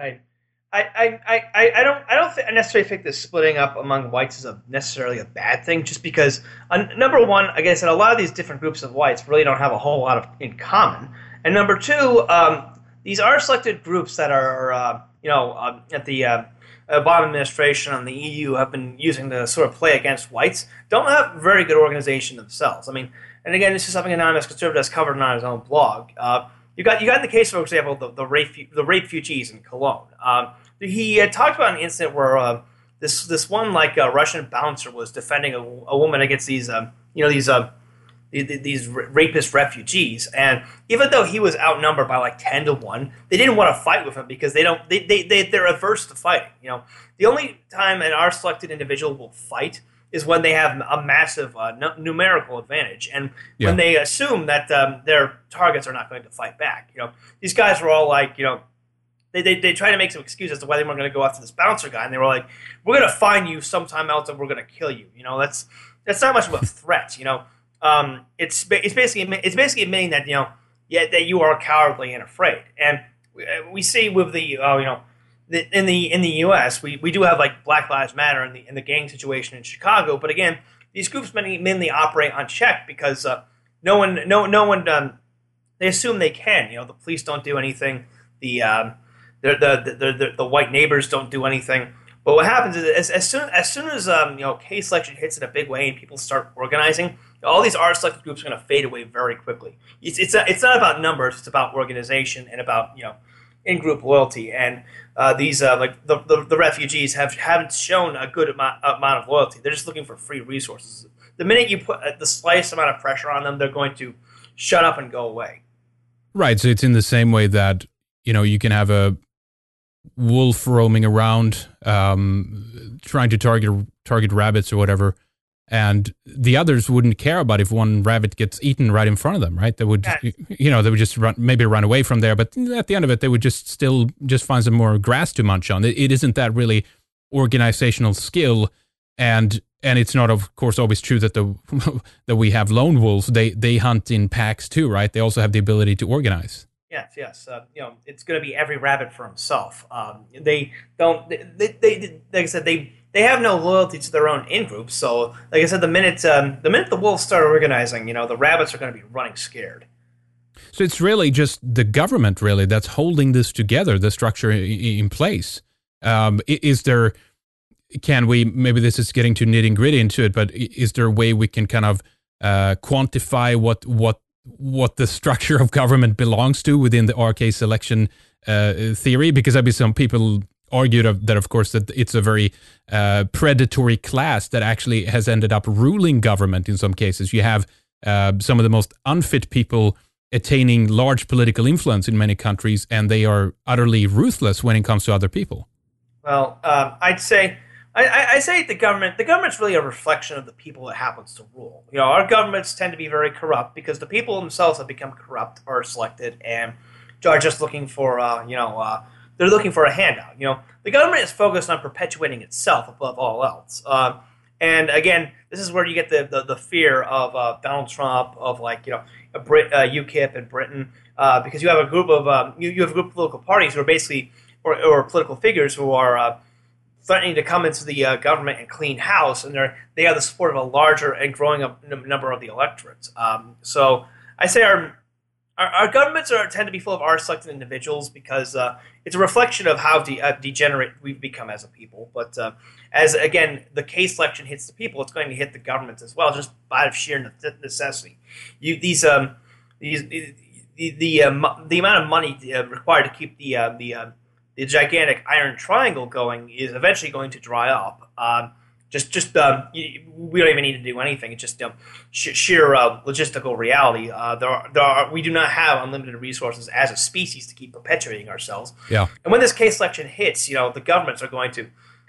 I don't necessarily think the splitting up among whites is necessarily a bad thing, just because number one, like I said, a lot of these different groups of whites really don't have a whole lot in common, and number two, these are selected groups that are at the Obama administration and the EU have been using to sort of play against whites, don't have very good organization themselves. I mean, and again, this is something Anonymous Conservative has covered on his own blog. You got in the case, for example, the rape refugees in Cologne. He talked about an incident where this one Russian bouncer was defending a woman against these rapist refugees, and even though he was outnumbered by 10-1, they didn't want to fight with him because they're averse to fighting. The only time an R-selected individual will fight is when they have a massive numerical advantage, and when they assume that their targets are not going to fight back. These guys were all they try to make some excuse as to why they weren't going to go after this bouncer guy, and they were like, "We're going to find you sometime else, and we're going to kill you." That's not much of a threat. It's basically admitting that that you are cowardly and afraid, and we see with the in the U.S. we do have Black Lives Matter in the gang situation in Chicago, but again, these groups mainly operate unchecked because no one they assume they can. The police don't do anything. The white neighbors don't do anything. But what happens is as soon as case selection hits in a big way and people start organizing, all these R-selected groups are going to fade away very quickly. It's not about numbers; it's about organization and about in-group loyalty. And these the refugees haven't shown a good amount of loyalty. They're just looking for free resources. The minute you put the slightest amount of pressure on them, they're going to shut up and go away. Right. So it's in the same way that you can have a wolf roaming around, trying to target rabbits or whatever, and the others wouldn't care about if one rabbit gets eaten right in front of them, right? They would, they would just run away from there. But at the end of it, they would just find some more grass to munch on. It isn't that really organizational skill, and it's not, of course, always true that that we have lone wolves. They hunt in packs too, right? They also have the ability to organize. Yes. It's going to be every rabbit for himself. They don't. They like I said, they they have no loyalty to their own in-group. So, like I said, the minute the wolves start organizing, the rabbits are going to be running scared. So it's really just the government, really, that's holding this together, the structure in place. Is there? Can we? Maybe this is getting too nitty gritty into it, but is there a way we can kind of quantify what the structure of government belongs to within the RK selection theory? Because there'll be some people argue that, of course, that it's a very predatory class that actually has ended up ruling government in some cases. You have some of the most unfit people attaining large political influence in many countries, and they are utterly ruthless when it comes to other people. Well, I'd say the government's really a reflection of the people it happens to rule. Our governments tend to be very corrupt because the people themselves have become corrupt or selected and are just looking for they're looking for a handout. The government is focused on perpetuating itself above all else. And again, this is where you get the fear of Donald Trump, of UKIP in Britain, because you have a group of you have a group of political parties who are basically or political figures who are threatening to come into the government and clean house, and they have the support of a larger and growing number of the electorates. So I say our governments tend to be full of our selected individuals because it's a reflection of how degenerate we've become as a people. But as again the case selection hits the people, it's going to hit the governments as well, just out of sheer necessity. The amount of money required to keep the gigantic iron triangle going is eventually going to dry up. We don't even need to do anything. It's just sheer logistical reality. We do not have unlimited resources as a species to keep perpetuating ourselves. Yeah. And when this case selection hits, the governments are going to.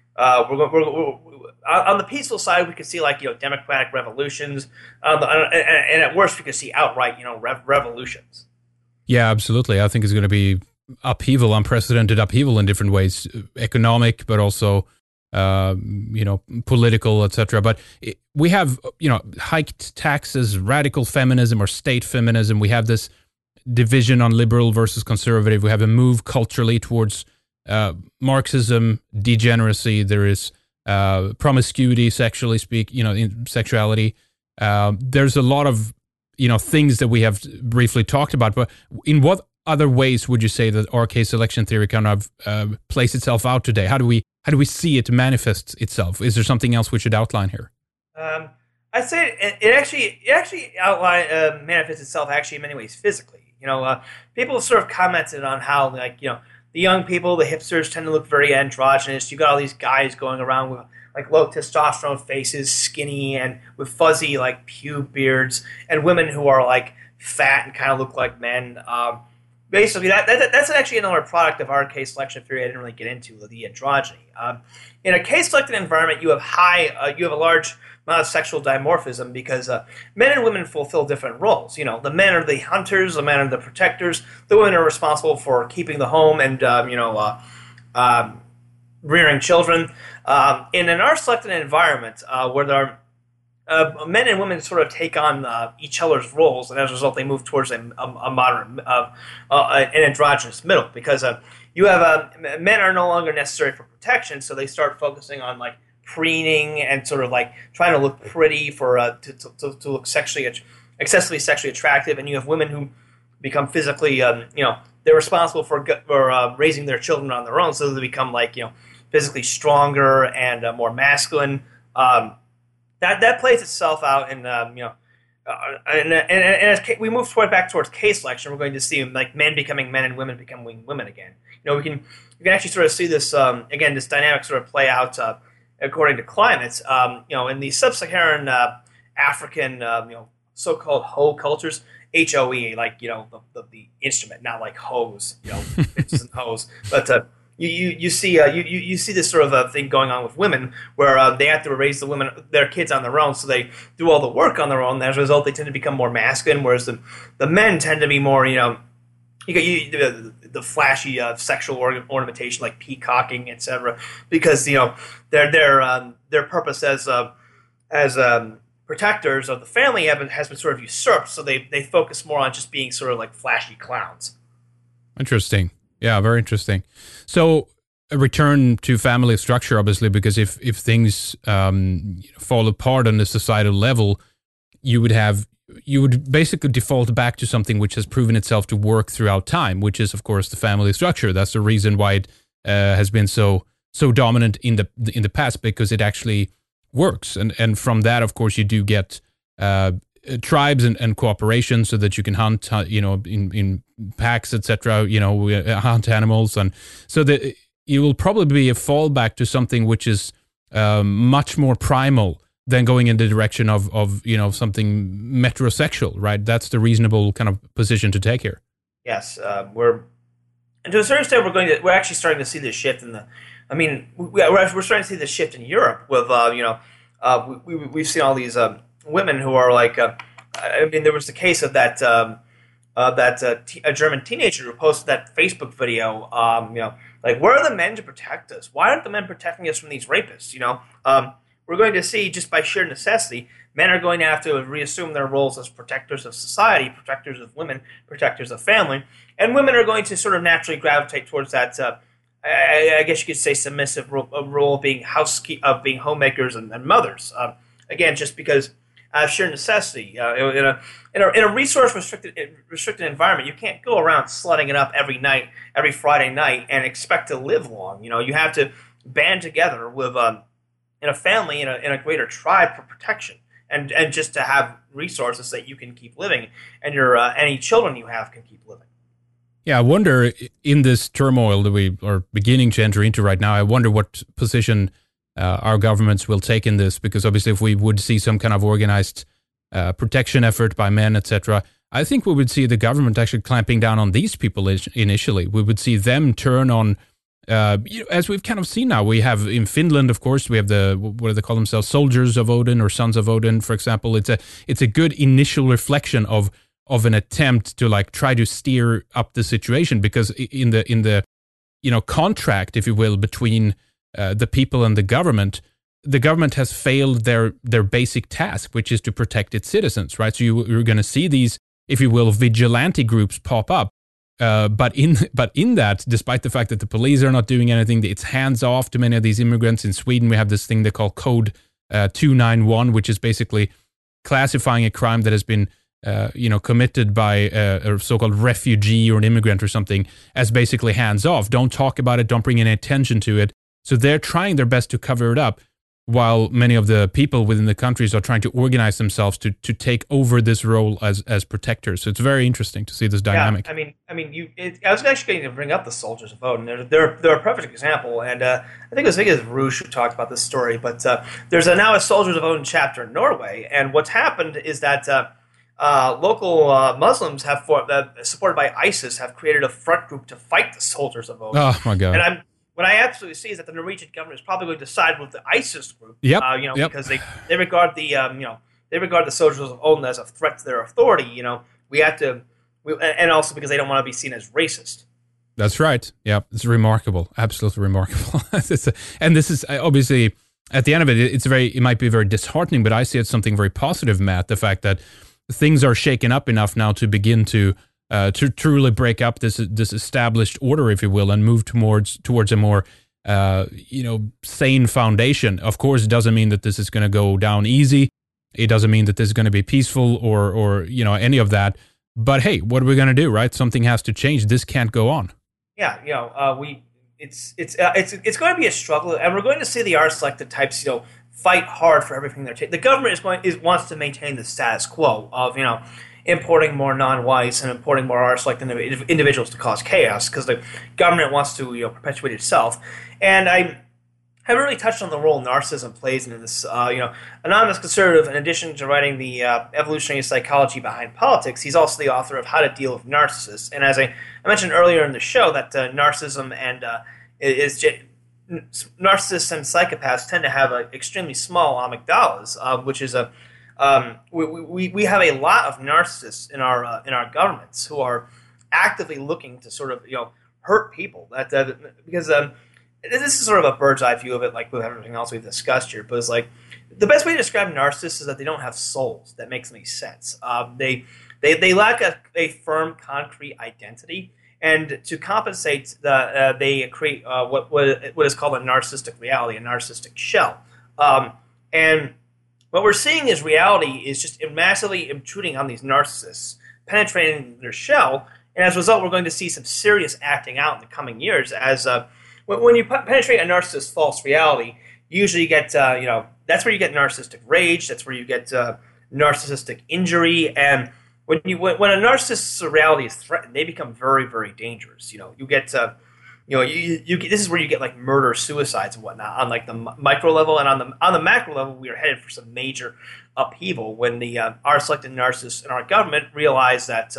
On the peaceful side, we could see democratic revolutions, and at worst, we could see outright revolutions. Yeah, absolutely. I think it's going to be upheaval, unprecedented upheaval in different ways, economic, but also political, etc. But we have hiked taxes, radical feminism or state feminism. We have this division on liberal versus conservative. We have a move culturally towards Marxism, degeneracy. There is promiscuity, sexually in sexuality. There's a lot of things that we have briefly talked about. But in what other ways would you say that RK selection theory kind of plays itself out today? How do we see it manifest itself? Is there something else we should outline here? I'd say it actually manifests itself in many ways physically. People sort of commented on how the young people, the hipsters, tend to look very androgynous. You got all these guys going around with low testosterone faces, skinny and with fuzzy pube beards, and women who are fat and kind of look like men. Basically, that's actually another product of our case selection theory I didn't really get into, the androgyny. In a case-selected environment, you have a large amount of sexual dimorphism because men and women fulfill different roles. The men are the hunters, the men are the protectors, the women are responsible for keeping the home and rearing children. In an R-selected environment where there are men and women sort of take on each other's roles, and as a result, they move towards a modern, an androgynous middle. Because you have men are no longer necessary for protection, so they start focusing on preening and sort of trying to look pretty to look excessively sexually attractive. And you have women who become physically, they're responsible for raising their children on their own, so they become physically stronger and more masculine. That plays itself out in and as we move back towards case selection, we're going to see men becoming men and women becoming women again. We can actually sort of see this again, this dynamic sort of play out according to climates. In the sub-Saharan African so-called Ho cultures, HOE, the instrument, not like hose, bitches and hoes, but You see this sort of thing going on with women where they have to raise their kids on their own, so they do all the work on their own. And as a result, they tend to become more masculine, whereas the men tend to be more the flashy sexual ornamentation like peacocking, etc. Because their purpose as protectors of the family has been sort of usurped, so they focus more on just being sort of flashy clowns. Interesting. Yeah, very interesting. So a return to family structure, obviously, because if things fall apart on the societal level, you would basically default back to something which has proven itself to work throughout time, which is, of course, the family structure. That's the reason why it has been so dominant in the past, because it actually works. And from that, of course, you do get tribes and cooperation, so that you can hunt, in packs, etc. Hunt animals, and so that it will probably be a fallback to something which is much more primal than going in the direction of something metrosexual, right? That's the reasonable kind of position to take here. Yes, and to a certain extent, we're actually starting to see this shift we're starting to see this shift in Europe with we've seen all these women who are like there was the case of that a German teenager who posted that Facebook video like, where are the men to protect us? Why aren't the men protecting us from these rapists? We're going to see, just by sheer necessity, men are going to have to reassume their roles as protectors of society, protectors of women, protectors of family, and women are going to sort of naturally gravitate towards that. I guess you could say submissive role of being being homemakers and mothers. Again, just because out of sheer necessity, in a resource restricted environment, you can't go around slutting it up every Friday night, and expect to live long. You have to band together with in a family, in a greater tribe, for protection, and just to have resources that you can keep living, and your any children you have can keep living. Yeah, I wonder, in this turmoil that we are beginning to enter into right now, I wonder what position our governments will take in this, because obviously if we would see some kind of organized protection effort by men, etc., I think we would see the government actually clamping down on these people initially. We would see them turn on, as we've kind of seen now. We have in Finland, of course, we have what do they call themselves, soldiers of Odin or sons of Odin, for example. It's a good initial reflection of an attempt to like try to steer up the situation, because in the contract, if you will, between the people and the government has failed their basic task, which is to protect its citizens, right? So you're going to see these, if you will, vigilante groups pop up. But in that, despite the fact that the police are not doing anything, it's hands off to many of these immigrants. In Sweden, we have this thing they call Code 291, which is basically classifying a crime that has been committed by a so-called refugee or an immigrant or something as basically hands off. Don't talk about it. Don't bring any attention to it. So they're trying their best to cover it up, while many of the people within the countries are trying to organize themselves to take over this role as protectors. So it's very interesting to see this dynamic. Yeah, I was actually going to bring up the soldiers of Odin. They're a perfect example, and I think it was Roosh who talked about this story. But there's now a Soldiers of Odin chapter in Norway, and what's happened is that local Muslims supported by ISIS have created a front group to fight the Soldiers of Odin. Oh my God! And what I absolutely see is that the Norwegian government is probably going to side with the ISIS group. Because they regard the Soldiers of Odin as a threat to their authority. And also because they don't want to be seen as racist. That's right. Yeah, it's remarkable, absolutely remarkable. And this is obviously, at the end of it, it might be very disheartening, but I see it as something very positive, Matt. The fact that things are shaken up enough now to begin to truly break up this established order, if you will, and move towards a more sane foundation. Of course, it doesn't mean that this is going to go down easy. It doesn't mean that this is going to be peaceful or any of that. But hey, what are we going to do, right? Something has to change. This can't go on. Yeah, it's going to be a struggle, and we're going to see the R-selected types, fight hard for everything they're taking. The government wants to maintain the status quo of importing more non-whites and importing more R-selected individuals to cause chaos, because the government wants to perpetuate itself. And I haven't really touched on the role narcissism plays in this. Anonymous Conservative, in addition to writing the evolutionary psychology behind politics, he's also the author of How to Deal with Narcissists. And as I mentioned earlier in the show, that narcissism and narcissists and psychopaths tend to have extremely small amygdalas, which is we have a lot of narcissists in our governments who are actively looking to sort of hurt people. Because this is sort of a bird's eye view of it, like with everything else we've discussed here. But it's like the best way to describe narcissists is that they don't have souls that makes any sense. They lack a firm, concrete identity, And to compensate, they create what is called a narcissistic reality, a narcissistic shell. And what we're seeing is reality is just massively intruding on these narcissists, penetrating their shell, and as a result, we're going to see some serious acting out in the coming years. As when you penetrate a narcissist's false reality, you usually get that's where you get narcissistic rage. That's where you get narcissistic injury, and when a narcissist's reality is threatened, they become very, very dangerous. You get this is where you get like murder, suicides, and whatnot on like the micro level, and on the macro level, we are headed for some major upheaval when our selected narcissists in our government realize that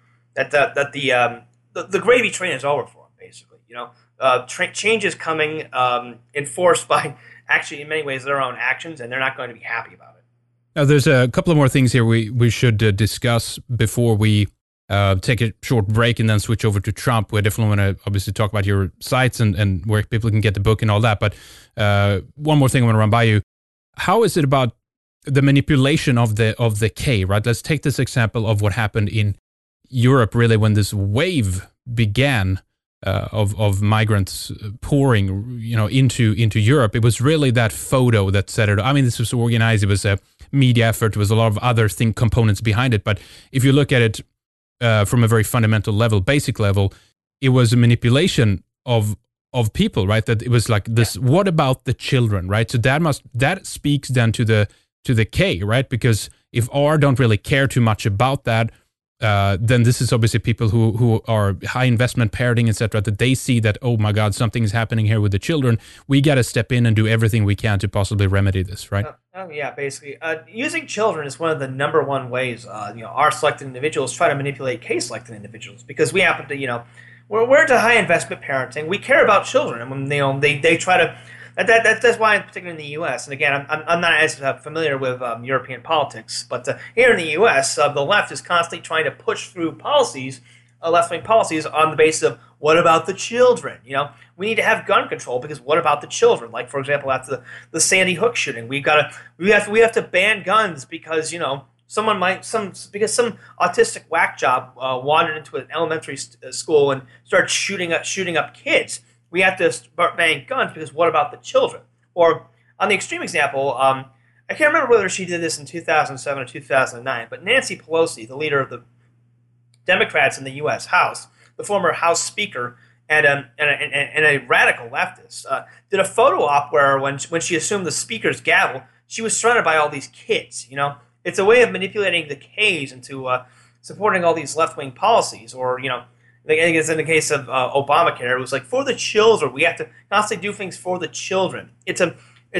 the gravy train is over for them. Basically, change is coming, enforced by actually in many ways their own actions, and they're not going to be happy about it. Now, there's a couple of more things here we should discuss before we take a short break and then switch over to Trump. We definitely want to obviously talk about your sites and where people can get the book and all that. But one more thing I want to run by you. How is it about the manipulation of the K, right? Let's take this example of what happened in Europe, really, when this wave began of migrants pouring, into Europe. It was really that photo that set it. I mean, this was organized. It was a media effort. There was a lot of other components behind it. But if you look at it from a very fundamental level, basic level, it was a manipulation of people, right? That it was like this. Yeah. What about the children, right? So that speaks then to the K, right? Because if R don't really care too much about that, then this is obviously people who are high investment parenting, etc. That they see that, oh my God, something is happening here with the children. We got to step in and do everything we can to possibly remedy this, right? Yeah, basically, using children is one of the number one ways our selected individuals try to manipulate K-selected individuals, because we happen to we're into high investment parenting. We care about children, and when they try to. That's why, particularly in the U.S., and again, I'm not as familiar with European politics, but here in the U.S., the left is constantly trying to push through policies, left-wing policies, on the basis of what about the children? We need to have gun control because what about the children? Like, for example, after the Sandy Hook shooting, we have to ban guns because some autistic whack job wandered into an elementary school and started shooting up kids. We have to start banning guns because what about the children? Or on the extreme example, I can't remember whether she did this in 2007 or 2009, but Nancy Pelosi, the leader of the Democrats in the U.S. House, the former House Speaker, and a radical leftist, did a photo op where when she assumed the Speaker's gavel, she was surrounded by all these kids. It's a way of manipulating the K's into supporting all these left-wing policies, or I think it's in the case of Obamacare. It was like, for the children. We have to constantly do things for the children. It's a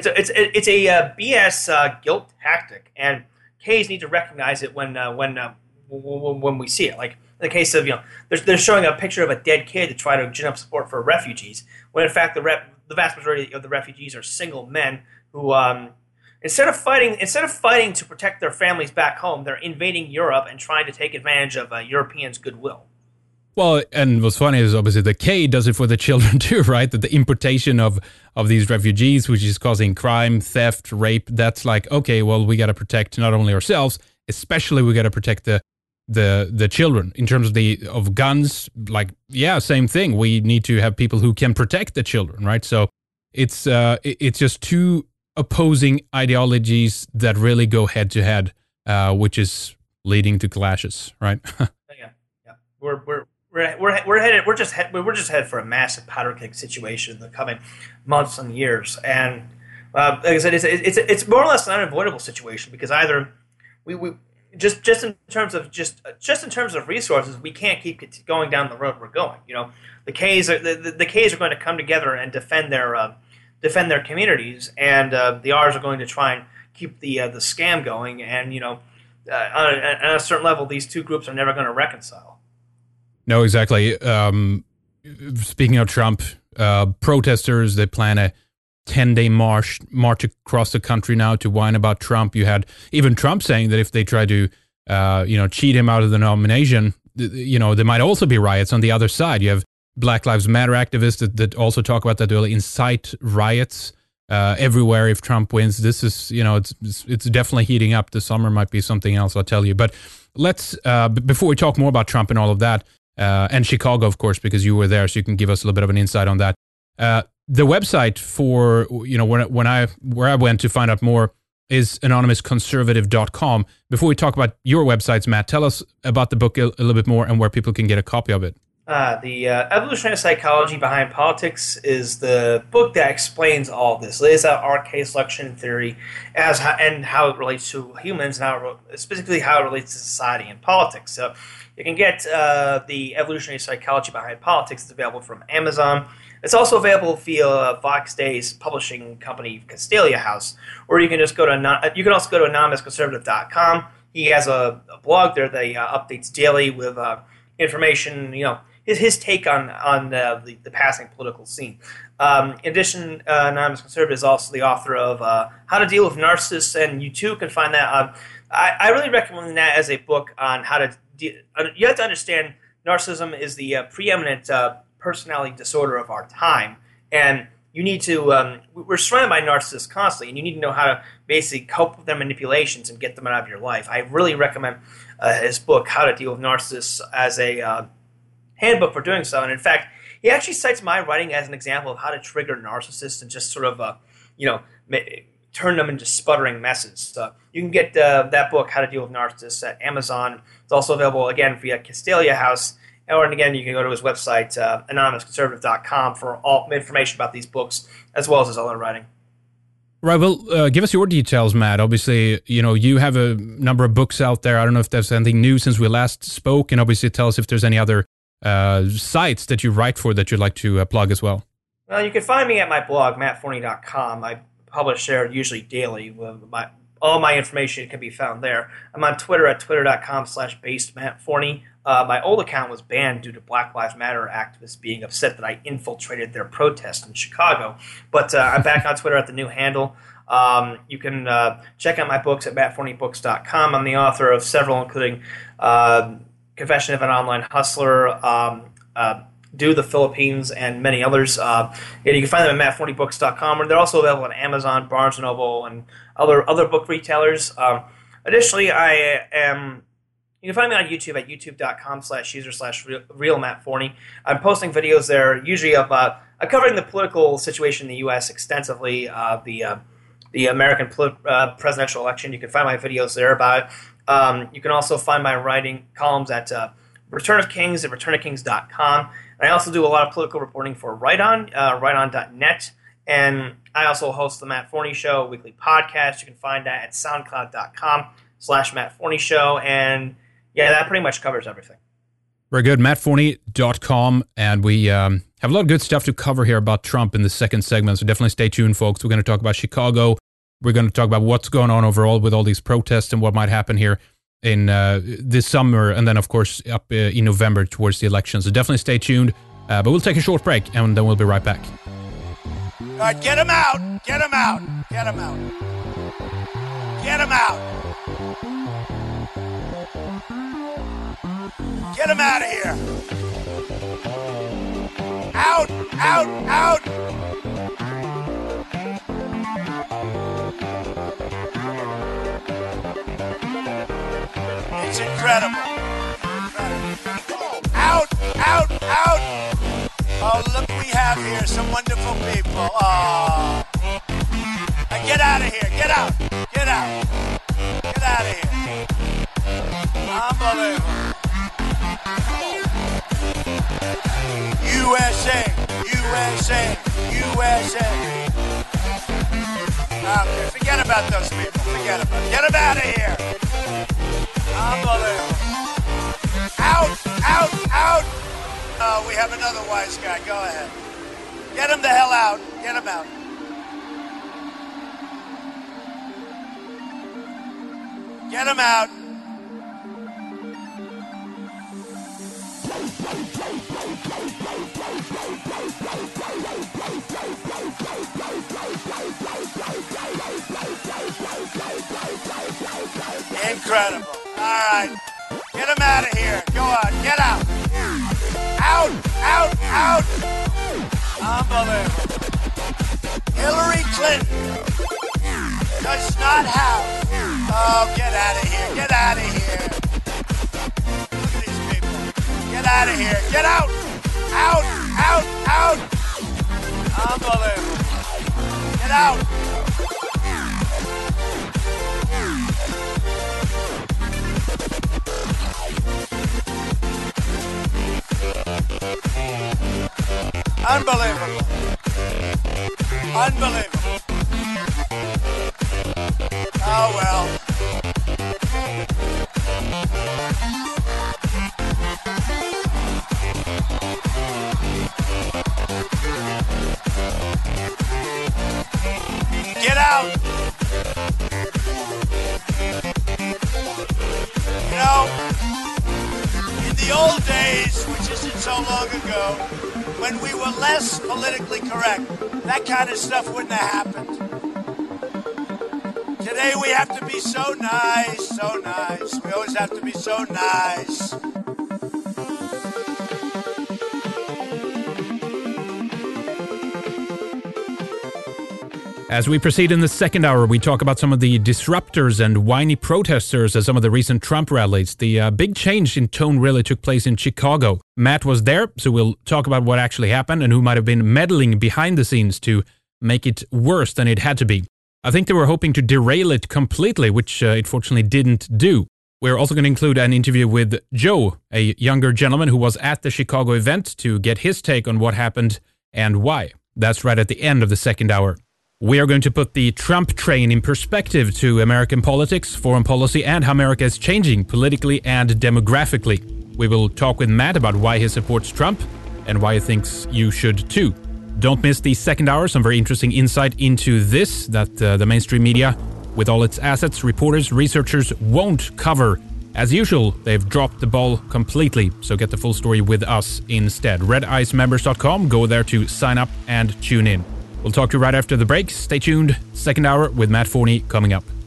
BS guilt tactic, and K's need to recognize it when we see it. Like in the case of they're showing a picture of a dead kid to try to gin up support for refugees, when in fact the vast majority of the refugees are single men who instead of fighting to protect their families back home, they're invading Europe and trying to take advantage of Europeans' goodwill. Well, and what's funny is obviously the K does it for the children too, right? That the importation of these refugees, which is causing crime, theft, rape, that's like, okay, well, we got to protect not only ourselves, especially we got to protect the children. In terms of guns, like, yeah, same thing. We need to have people who can protect the children, right? So it's just two opposing ideologies that really go head to head, which is leading to clashes, right? Yeah. We're just headed for a massive powder keg situation in the coming months and years, and like I said, it's more or less an unavoidable situation, because either we just in terms of resources, we can't keep going down the road we're going. The K's are going to come together and defend their communities, and the R's are going to try and keep the scam going, and on a certain level, these two groups are never going to reconcile. No, exactly. Speaking of Trump, protesters, they plan a 10-day march across the country now to whine about Trump. You had even Trump saying that if they try to, cheat him out of the nomination, there might also be riots on the other side. You have Black Lives Matter activists that also talk about that. They'll incite riots everywhere if Trump wins. This is, it's definitely heating up. The summer might be something else, I'll tell you. But let's, before we talk more about Trump and all of that, and Chicago, of course, because you were there, so you can give us a little bit of an insight on that. The website for, where I went to find out more is anonymousconservative.com. Before we talk about your websites, Matt, tell us about the book a little bit more and where people can get a copy of it. The Evolutionary Psychology Behind Politics is the book that explains all of this. It lays out RK selection theory and how it relates to humans, and specifically how it relates to society and politics. So you can get the Evolutionary Psychology Behind Politics. It's available from Amazon. It's also available via Vox Day's publishing company, Castalia House, or you can just go to you can also go to anonymousconservative.com. He has a blog there that he updates daily with information, his take on the passing political scene. In addition, Anonymous Conservative is also the author of How to Deal with Narcissists, and you too can find that on. I really recommend that as a book on how to. You have to understand narcissism is the preeminent personality disorder of our time, and you need to. We're surrounded by narcissists constantly, and you need to know how to basically cope with their manipulations and get them out of your life. I really recommend his book, How to Deal with Narcissists, as a handbook for doing so. And in fact, he actually cites my writing as an example of how to trigger narcissists and just sort of, turn them into sputtering messes. So you can get that book, How to Deal with Narcissists, at Amazon. It's also available, again, via Castalia House. And again, you can go to his website, anonymousconservative.com, for all information about these books, as well as his other writing. Right, well, give us your details, Matt. Obviously, you have a number of books out there. I don't know if there's anything new since we last spoke, and obviously tell us if there's any other sites that you write for that you'd like to plug as well. Well, you can find me at my blog, mattforney.com. I publish there usually daily. All my information can be found there. I'm on Twitter at twitter.com/basedmattforney. My old account was banned due to Black Lives Matter activists being upset that I infiltrated their protest in Chicago. But I'm back on Twitter at the new handle. You can check out my books at mattforneybooks.com. I'm the author of several, including Confession of an Online Hustler, Do the Philippines, and many others. And you can find them at mattforneybooks.com, and they're also available on Amazon, Barnes & Noble, and other book retailers. Additionally, you can find me on YouTube at youtube.com/user/realmattforney. I'm posting videos there, usually of covering the political situation in the U.S. extensively, the American presidential election. You can find my videos there about it. You can also find my writing columns at Return of Kings at returnofkings.com. And I also do a lot of political reporting for WriteOn, WriteOn.net. And I also host the Matt Forney Show, a weekly podcast. You can find that at soundcloud.com/Matt Forney Show. And yeah, that pretty much covers everything. Very good. MattForney.com. And we have a lot of good stuff to cover here about Trump in the second segment. So definitely stay tuned, folks. We're going to talk about Chicago. We're going to talk about what's going on overall with all these protests and what might happen here in this summer. And then, of course, up in November towards the election. So definitely stay tuned. But we'll take a short break and then we'll be right back. All right, get him out. Get him out. Get him out. Get him out. Get him out of here. Out, out, out. It's incredible. Out, out, out. Oh, look, we have here some wonderful people. Oh. Get out of here. Get out. Get out. Get out of here. Unbelievable. USA, USA, USA. Okay, forget about those people. Forget about them. Get them out of here. Unbelievable. Out, out, out. Oh, we have another wise guy. Go ahead. Get him the hell out. Get him out. Get him out. Incredible. All right. Get him out of here. Go on. Get out. Out. Out. Out. Unbelievable. Hillary Clinton does not have. Oh, get out of here. Get out of here. Look at these people. Get out of here. Get out. Out, out, out. Unbelievable. Get out. Unbelievable. Unbelievable. Oh, well. Get out. You know, in the old days, which isn't so long ago, when we were less politically correct, that kind of stuff wouldn't have happened. Today we have to be so nice, so nice. We always have to be so nice. As we proceed in the second hour, we talk about some of the disruptors and whiny protesters at some of the recent Trump rallies. The big change in tone really took place in Chicago. Matt was there, so we'll talk about what actually happened and who might have been meddling behind the scenes to make it worse than it had to be. I think they were hoping to derail it completely, which it fortunately didn't do. We're also going to include an interview with Joe, a younger gentleman who was at the Chicago event, to get his take on what happened and why. That's right at the end of the second hour. We are going to put the Trump train in perspective to American politics, foreign policy, and how America is changing politically and demographically. We will talk with Matt about why he supports Trump and why he thinks you should too. Don't miss the second hour, some very interesting insight into this that the mainstream media, with all its assets, reporters, researchers, won't cover. As usual, they've dropped the ball completely, so get the full story with us instead. RedIceMembers.com, go there to sign up and tune in. We'll talk to you right after the break. Stay tuned. Second hour with Matt Forney coming up.